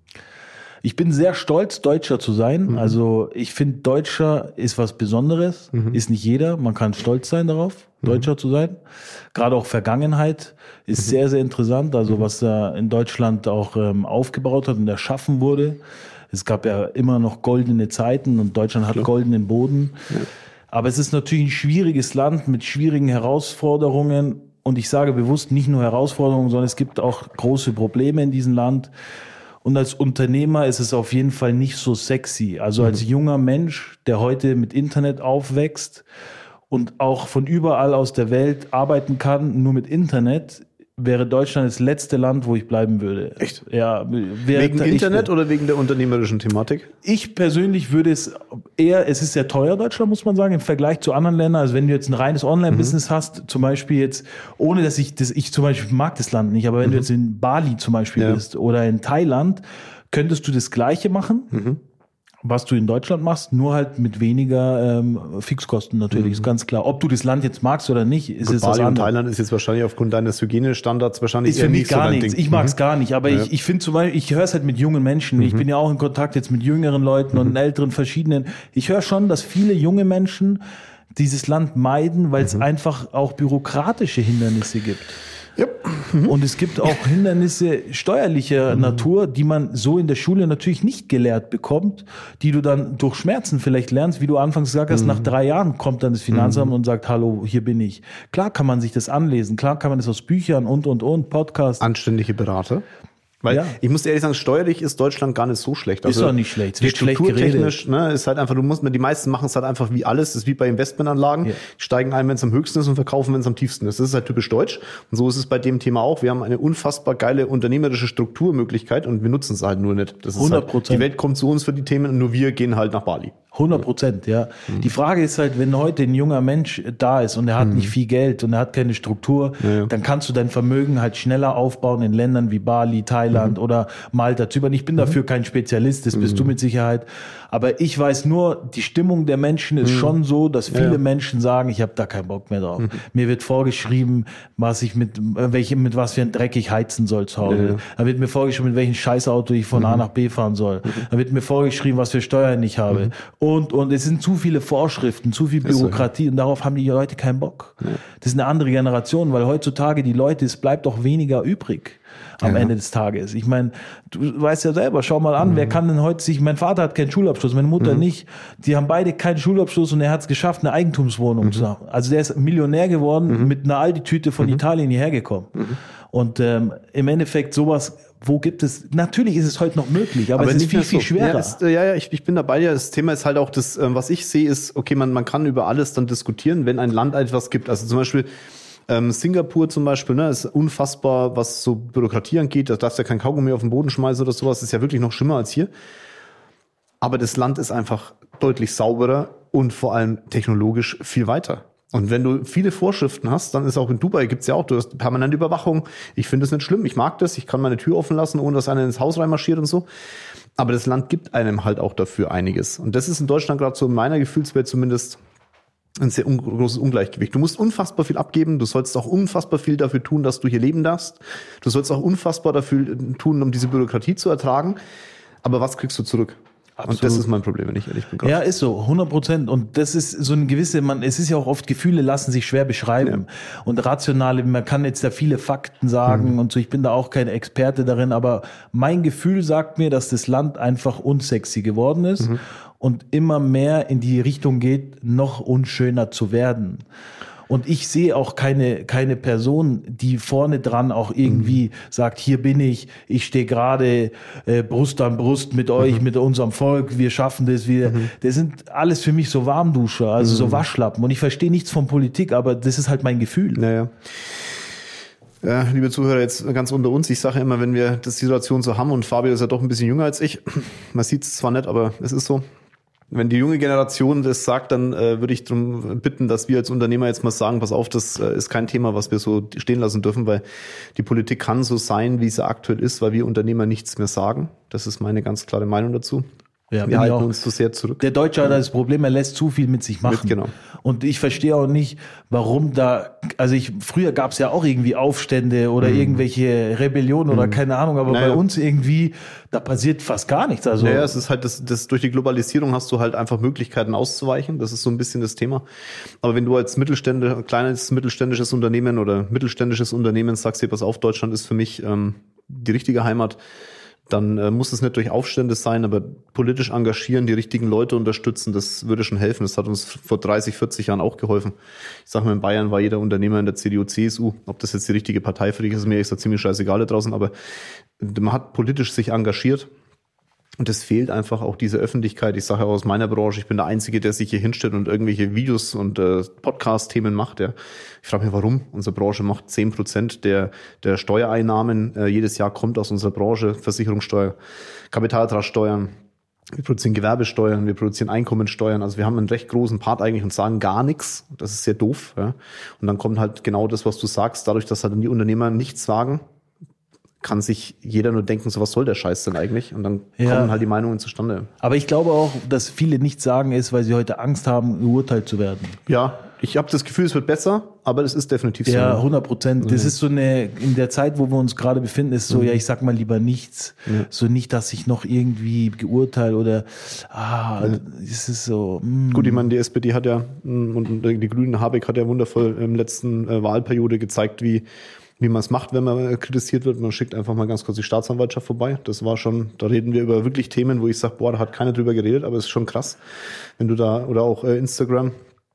Ich bin sehr stolz, Deutscher zu sein. Mhm. Also ich finde, Deutscher ist was Besonderes. Mhm. Ist nicht jeder. Man kann stolz sein darauf, mhm. Deutscher zu sein. Gerade auch Vergangenheit ist mhm. sehr, sehr interessant. Also was da in Deutschland auch ähm, aufgebaut hat und erschaffen wurde. Es gab ja immer noch goldene Zeiten und Deutschland hat Klar. goldenen Boden. Ja. Aber es ist natürlich ein schwieriges Land mit schwierigen Herausforderungen. Und ich sage bewusst nicht nur Herausforderungen, sondern es gibt auch große Probleme in diesem Land. Und als Unternehmer ist es auf jeden Fall nicht so sexy. Also mhm. als junger Mensch, der heute mit Internet aufwächst und auch von überall aus der Welt arbeiten kann, nur mit Internet, wäre Deutschland das letzte Land, wo ich bleiben würde. Echt? Ja. Wegen Internet oder wegen der unternehmerischen Thematik? Ich persönlich würde es eher, es ist sehr teuer, Deutschland, muss man sagen, im Vergleich zu anderen Ländern. Also wenn du jetzt ein reines Online-Business mhm. hast, zum Beispiel jetzt, ohne dass ich das, ich zum Beispiel mag das Land nicht, aber wenn mhm. du jetzt in Bali zum Beispiel ja. bist oder in Thailand, könntest du das Gleiche machen. Mhm. was du in Deutschland machst, nur halt mit weniger ähm, Fixkosten natürlich, mhm. ist ganz klar. Ob du das Land jetzt magst oder nicht, ist Gut, es Bali was anderes. Und Thailand ist jetzt wahrscheinlich aufgrund deines Hygienestandards wahrscheinlich ist für mich gar so nichts. Ding. Ich mag's mhm. gar nicht, aber ja. ich, ich finde zum Beispiel, ich höre es halt mit jungen Menschen. Mhm. Ich bin ja auch in Kontakt jetzt mit jüngeren Leuten mhm. und älteren verschiedenen. Ich höre schon, dass viele junge Menschen dieses Land meiden, weil es mhm. einfach auch bürokratische Hindernisse gibt. Yep. Mhm. Und es gibt auch Hindernisse steuerlicher mhm. Natur, die man so in der Schule natürlich nicht gelehrt bekommt, die du dann durch Schmerzen vielleicht lernst, wie du anfangs gesagt hast, mhm. nach drei Jahren kommt dann das Finanzamt mhm. und sagt, hallo, hier bin ich. Klar kann man sich das anlesen, klar kann man das aus Büchern und, und, und, Podcasts. Anständige Berater. Weil ja. ich muss ehrlich sagen, steuerlich ist Deutschland gar nicht so schlecht. Also ist doch nicht schlecht. Es wird schlecht strukturtechnisch, ne, ist halt einfach, du musst, die meisten machen es halt einfach wie alles. Das ist wie bei Investmentanlagen. Ja. Die steigen ein, wenn es am höchsten ist und verkaufen, wenn es am tiefsten ist. Das ist halt typisch deutsch. Und so ist es bei dem Thema auch. Wir haben eine unfassbar geile unternehmerische Strukturmöglichkeit und wir nutzen es halt nur nicht. Das ist hundert Prozent. Halt, die Welt kommt zu uns für die Themen und nur wir gehen halt nach Bali. hundert Prozent, ja. Mhm. Die Frage ist halt, wenn heute ein junger Mensch da ist und er hat mhm. nicht viel Geld und er hat keine Struktur, ja, ja. dann kannst du dein Vermögen halt schneller aufbauen in Ländern wie Bali, Thailand mhm. oder Malta, Zypern. Ich bin mhm. dafür kein Spezialist, das bist mhm. du mit Sicherheit. Aber ich weiß nur, die Stimmung der Menschen ist mhm. schon so, dass viele ja. Menschen sagen, ich habe da keinen Bock mehr drauf. Mhm. Mir wird vorgeschrieben, was ich mit welchem mit was für ein Dreck ich heizen soll zu Hause. Ja. Da wird mir vorgeschrieben, mit welchem Scheißauto ich von mhm. A nach B fahren soll. Mhm. Da wird mir vorgeschrieben, was für Steuern ich habe. Mhm. Und und es sind zu viele Vorschriften, zu viel Bürokratie so, ja. und darauf haben die Leute keinen Bock. Ja. Das ist eine andere Generation, weil heutzutage die Leute, es bleibt doch weniger übrig am ja. Ende des Tages. Ich meine, du weißt ja selber, schau mal an, mhm. wer kann denn heute sich, mein Vater hat keinen Schulabschluss, meine Mutter mhm. nicht, die haben beide keinen Schulabschluss und er hat es geschafft, eine Eigentumswohnung mhm. zu haben. Also der ist Millionär geworden, mhm. mit einer Aldi-Tüte von mhm. Italien hierher gekommen. Mhm. Und ähm, im Endeffekt sowas, wo gibt es, natürlich ist es heute noch möglich, aber, aber es ist viel, viel schwerer. Ja, ist, ja, ja ich, ich bin dabei, ja, das Thema ist halt auch das, was ich sehe, ist, okay, man, man kann über alles dann diskutieren, wenn ein Land etwas gibt. Also zum Beispiel ähm, Singapur zum Beispiel, ne, ist unfassbar, was so Bürokratie angeht, da darfst du ja kein Kaugummi auf den Boden schmeißen oder sowas, das ist ja wirklich noch schlimmer als hier. Aber das Land ist einfach deutlich sauberer und vor allem technologisch viel weiter. Und wenn du viele Vorschriften hast, dann ist auch in Dubai gibt's ja auch, du hast permanente Überwachung. Ich finde es nicht schlimm, ich mag das, ich kann meine Tür offen lassen, ohne dass einer ins Haus reinmarschiert und so. Aber das Land gibt einem halt auch dafür einiges. Und das ist in Deutschland gerade so in meiner Gefühlswelt zumindest ein sehr un- großes Ungleichgewicht. Du musst unfassbar viel abgeben, du sollst auch unfassbar viel dafür tun, dass du hier leben darfst. Du sollst auch unfassbar dafür tun, um diese Bürokratie zu ertragen. Aber was kriegst du zurück? Absolut. Und das ist mein Problem, wenn ich ehrlich bin. Ja, ist so, hundert Prozent. Und das ist so eine gewisse, man, es ist ja auch oft, Gefühle lassen sich schwer beschreiben. Ja. Und rationale, man kann jetzt da viele Fakten sagen mhm. und so, ich bin da auch kein Experte darin, aber mein Gefühl sagt mir, dass das Land einfach unsexy geworden ist mhm. und immer mehr in die Richtung geht, noch unschöner zu werden. Und ich sehe auch keine keine Person, die vorne dran auch irgendwie mhm. sagt, hier bin ich, ich stehe gerade äh, Brust an Brust mit euch, mhm. mit unserem Volk, wir schaffen das. Wir, mhm. das sind alles für mich so Warmduscher, also mhm. so Waschlappen. Und ich verstehe nichts von Politik, aber das ist halt mein Gefühl. Naja. Ja, liebe Zuhörer, jetzt ganz unter uns. Ich sage immer, wenn wir das die Situation so haben, und Fabio ist ja doch ein bisschen jünger als ich, man sieht es zwar nicht, aber es ist so. Wenn die junge Generation das sagt, dann äh, würde ich darum bitten, dass wir als Unternehmer jetzt mal sagen, pass auf, das äh, ist kein Thema, was wir so stehen lassen dürfen, weil die Politik kann so sein, wie sie aktuell ist, weil wir Unternehmer nichts mehr sagen. Das ist meine ganz klare Meinung dazu. Ja, wir halten auch, uns zu sehr zurück. Der Deutsche hat das Problem, er lässt zu viel mit sich machen. Mit, genau. Und ich verstehe auch nicht, warum da, also ich, früher gab es ja auch irgendwie Aufstände oder mhm. irgendwelche Rebellionen mhm. oder keine Ahnung, aber naja. bei uns irgendwie, da passiert fast gar nichts. Also naja, es ist halt, das, das durch die Globalisierung hast du halt einfach Möglichkeiten auszuweichen. Das ist so ein bisschen das Thema. Aber wenn du als Mittelstände, kleines mittelständisches Unternehmen oder mittelständisches Unternehmen sagst, hier, pass auf, Deutschland ist für mich ähm, die richtige Heimat, dann äh, muss es nicht durch Aufstände sein, aber politisch engagieren, die richtigen Leute unterstützen, das würde schon helfen. Das hat uns vor dreißig, vierzig Jahren auch geholfen. Ich sage mal, in Bayern war jeder Unternehmer in der C D U, C S U. Ob das jetzt die richtige Partei für dich ist, ist mir echt so ziemlich scheißegal da draußen, aber man hat politisch sich engagiert. Und es fehlt einfach auch diese Öffentlichkeit. Ich sage ja aus meiner Branche, ich bin der Einzige, der sich hier hinstellt und irgendwelche Videos und äh, Podcast-Themen macht. Ja. Ich frage mich, warum? Unsere Branche macht zehn Prozent der der Steuereinnahmen äh, jedes Jahr kommt aus unserer Branche. Versicherungssteuer, Kapitalertragssteuern. Wir produzieren Gewerbesteuern, wir produzieren Einkommensteuern. Also wir haben einen recht großen Part eigentlich und sagen gar nichts. Das ist sehr doof. Ja. Und dann kommt halt genau das, was du sagst. Dadurch, dass halt die Unternehmer nichts sagen, kann sich jeder nur denken, so was soll der Scheiß denn eigentlich? Und dann ja. kommen halt die Meinungen zustande. Aber ich glaube auch, dass viele nichts sagen ist, weil sie heute Angst haben, geurteilt zu werden. Ja, ich habe das Gefühl, es wird besser, aber das ist definitiv so. Ja, hundert Prozent. Das mhm. ist so eine, in der Zeit, wo wir uns gerade befinden, ist so, mhm. ja, ich sag mal lieber nichts. Ja. So nicht, dass ich noch irgendwie geurteilt oder, ah, ja. es ist so. Mh. Gut, ich meine, die S P D hat ja, und die Grünen, Habeck hat ja wundervoll im letzten äh, Wahlperiode gezeigt, wie wie man es macht, wenn man kritisiert wird. Man schickt einfach mal ganz kurz die Staatsanwaltschaft vorbei. Das war schon, da reden wir über wirklich Themen, wo ich sage, boah, da hat keiner drüber geredet, aber es ist schon krass, wenn du da, oder auch äh, Instagram,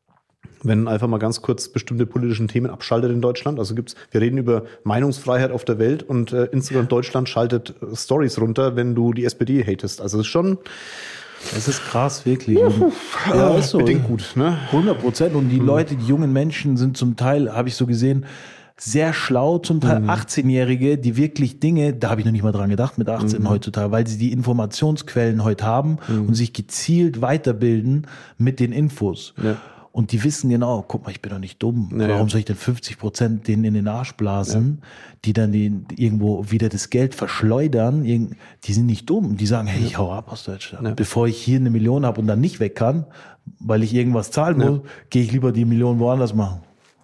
wenn einfach mal ganz kurz bestimmte politischen Themen abschaltet in Deutschland. Also gibt's, wir reden über Meinungsfreiheit auf der Welt und äh, Instagram Deutschland schaltet äh, Stories runter, wenn du die S P D hatest. Also es ist schon... Es ist krass, wirklich. Und, ja, ist so. Bedingt gut, ne? hundert Prozent. Und die mhm. Leute, die jungen Menschen sind zum Teil, habe ich so gesehen, sehr schlau, zum Teil mhm. achtzehnjährige, die wirklich Dinge, da habe ich noch nicht mal dran gedacht mit achtzehn mhm. heutzutage, weil sie die Informationsquellen heute haben mhm. und sich gezielt weiterbilden mit den Infos. Ja. Und die wissen genau, guck mal, ich bin doch nicht dumm. Ja, Warum ja. soll ich denn fünfzig Prozent denen in den Arsch blasen, ja. die dann den, irgendwo wieder das Geld verschleudern? Die sind nicht dumm. Die sagen, hey, ich hau ab aus Deutschland. Ja. Bevor ich hier eine Million habe und dann nicht weg kann, weil ich irgendwas zahlen ja. muss, gehe ich lieber die Million woanders machen.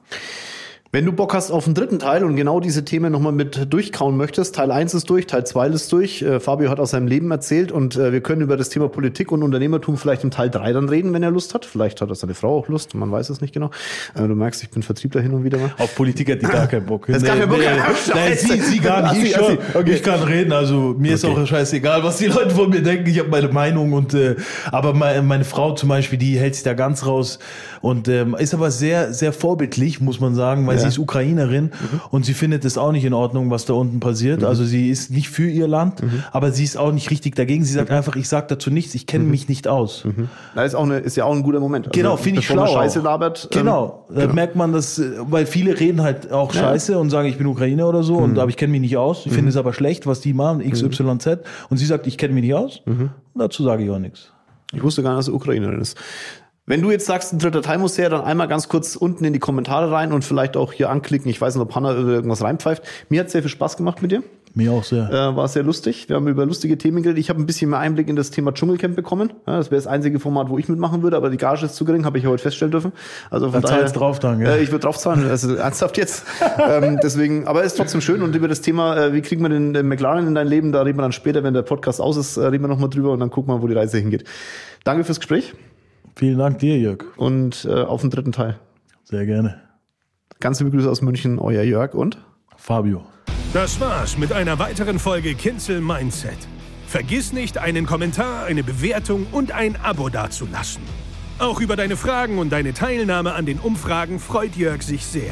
Wenn du Bock hast auf den dritten Teil und genau diese Themen nochmal mit durchkauen möchtest, Teil eins ist durch, Teil zwei ist durch. Äh, Fabio hat aus seinem Leben erzählt und äh, wir können über das Thema Politik und Unternehmertum vielleicht im Teil drei dann reden, wenn er Lust hat. Vielleicht hat er seine Frau auch Lust, man weiß es nicht genau. Äh, du merkst, ich bin Vertriebler hin und wieder mal. Auf Politik hat die gar keinen Bock. Das nee, gar keinen Bock. Nee, nein, sie, sie gar nicht. Ich, schon. Okay. Ich kann reden, also mir ist okay. auch scheißegal, was die Leute von mir denken. Ich habe meine Meinung und äh, aber meine, meine Frau zum Beispiel, die hält sich da ganz raus und ähm, ist aber sehr, sehr vorbildlich, muss man sagen, weil ja. sie ist Ukrainerin. Mhm. Und sie findet es auch nicht in Ordnung, was da unten passiert. Mhm. Also sie ist nicht für ihr Land, mhm. aber sie ist auch nicht richtig dagegen. Sie sagt mhm. einfach, ich sage dazu nichts, ich kenne mhm. mich nicht aus. Mhm. Das ist, auch eine, ist ja auch ein guter Moment. Also, genau, finde ich schlau. Scheiße labert. Genau, ähm, da genau. merkt man das, weil viele reden halt auch ja. Scheiße und sagen, ich bin Ukrainer oder so, mhm. und aber ich kenne mich nicht aus. Ich mhm. finde es aber schlecht, was die machen, X Y Z. Und sie sagt, ich kenne mich nicht aus. Mhm. Und dazu sage ich auch nichts. Ich wusste gar nicht, dass sie Ukrainerin ist. Wenn du jetzt sagst, ein dritter Teil muss her, dann einmal ganz kurz unten in die Kommentare rein und vielleicht auch hier anklicken. Ich weiß nicht, ob Hannah irgendwas reinpfeift. Mir hat sehr viel Spaß gemacht mit dir. Mir auch sehr. Äh, war sehr lustig. Wir haben über lustige Themen geredet. Ich habe ein bisschen mehr Einblick in das Thema Dschungelcamp bekommen. Ja, das wäre das einzige Format, wo ich mitmachen würde, aber die Gage ist zu gering, habe ich heute feststellen dürfen. Also von da daher zahlst drauf dann, äh, ich würde drauf zahlen, also ernsthaft jetzt. ähm, deswegen, aber es ist trotzdem schön. Und über das Thema, äh, wie kriegt man den, den McLaren in dein Leben, da reden wir dann später, wenn der Podcast aus ist, äh, reden wir nochmal drüber und dann gucken wir, wo die Reise hingeht. Danke fürs Gespräch. Vielen Dank dir, Jörg. Und äh, auf den dritten Teil. Sehr gerne. Ganz liebe Grüße aus München, euer Jörg und Fabio. Das war's mit einer weiteren Folge Kinzel Mindset. Vergiss nicht, einen Kommentar, eine Bewertung und ein Abo dazulassen. Auch über deine Fragen und deine Teilnahme an den Umfragen freut Jörg sich sehr.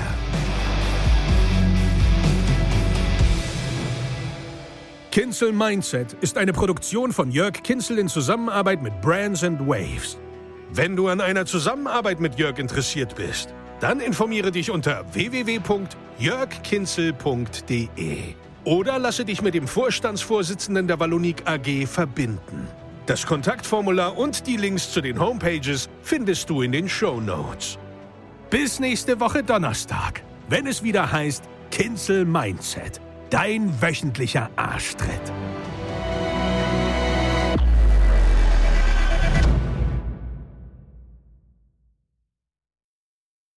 Kinzel Mindset ist eine Produktion von Jörg Kinzel in Zusammenarbeit mit Brands and Waves. Wenn du an einer Zusammenarbeit mit Jörg interessiert bist, dann informiere dich unter w w w punkt jörg kinzel punkt d e oder lasse dich mit dem Vorstandsvorsitzenden der Wallonik A G verbinden. Das Kontaktformular und die Links zu den Homepages findest du in den Shownotes. Bis nächste Woche Donnerstag, wenn es wieder heißt Kinzel Mindset, dein wöchentlicher Arschtritt.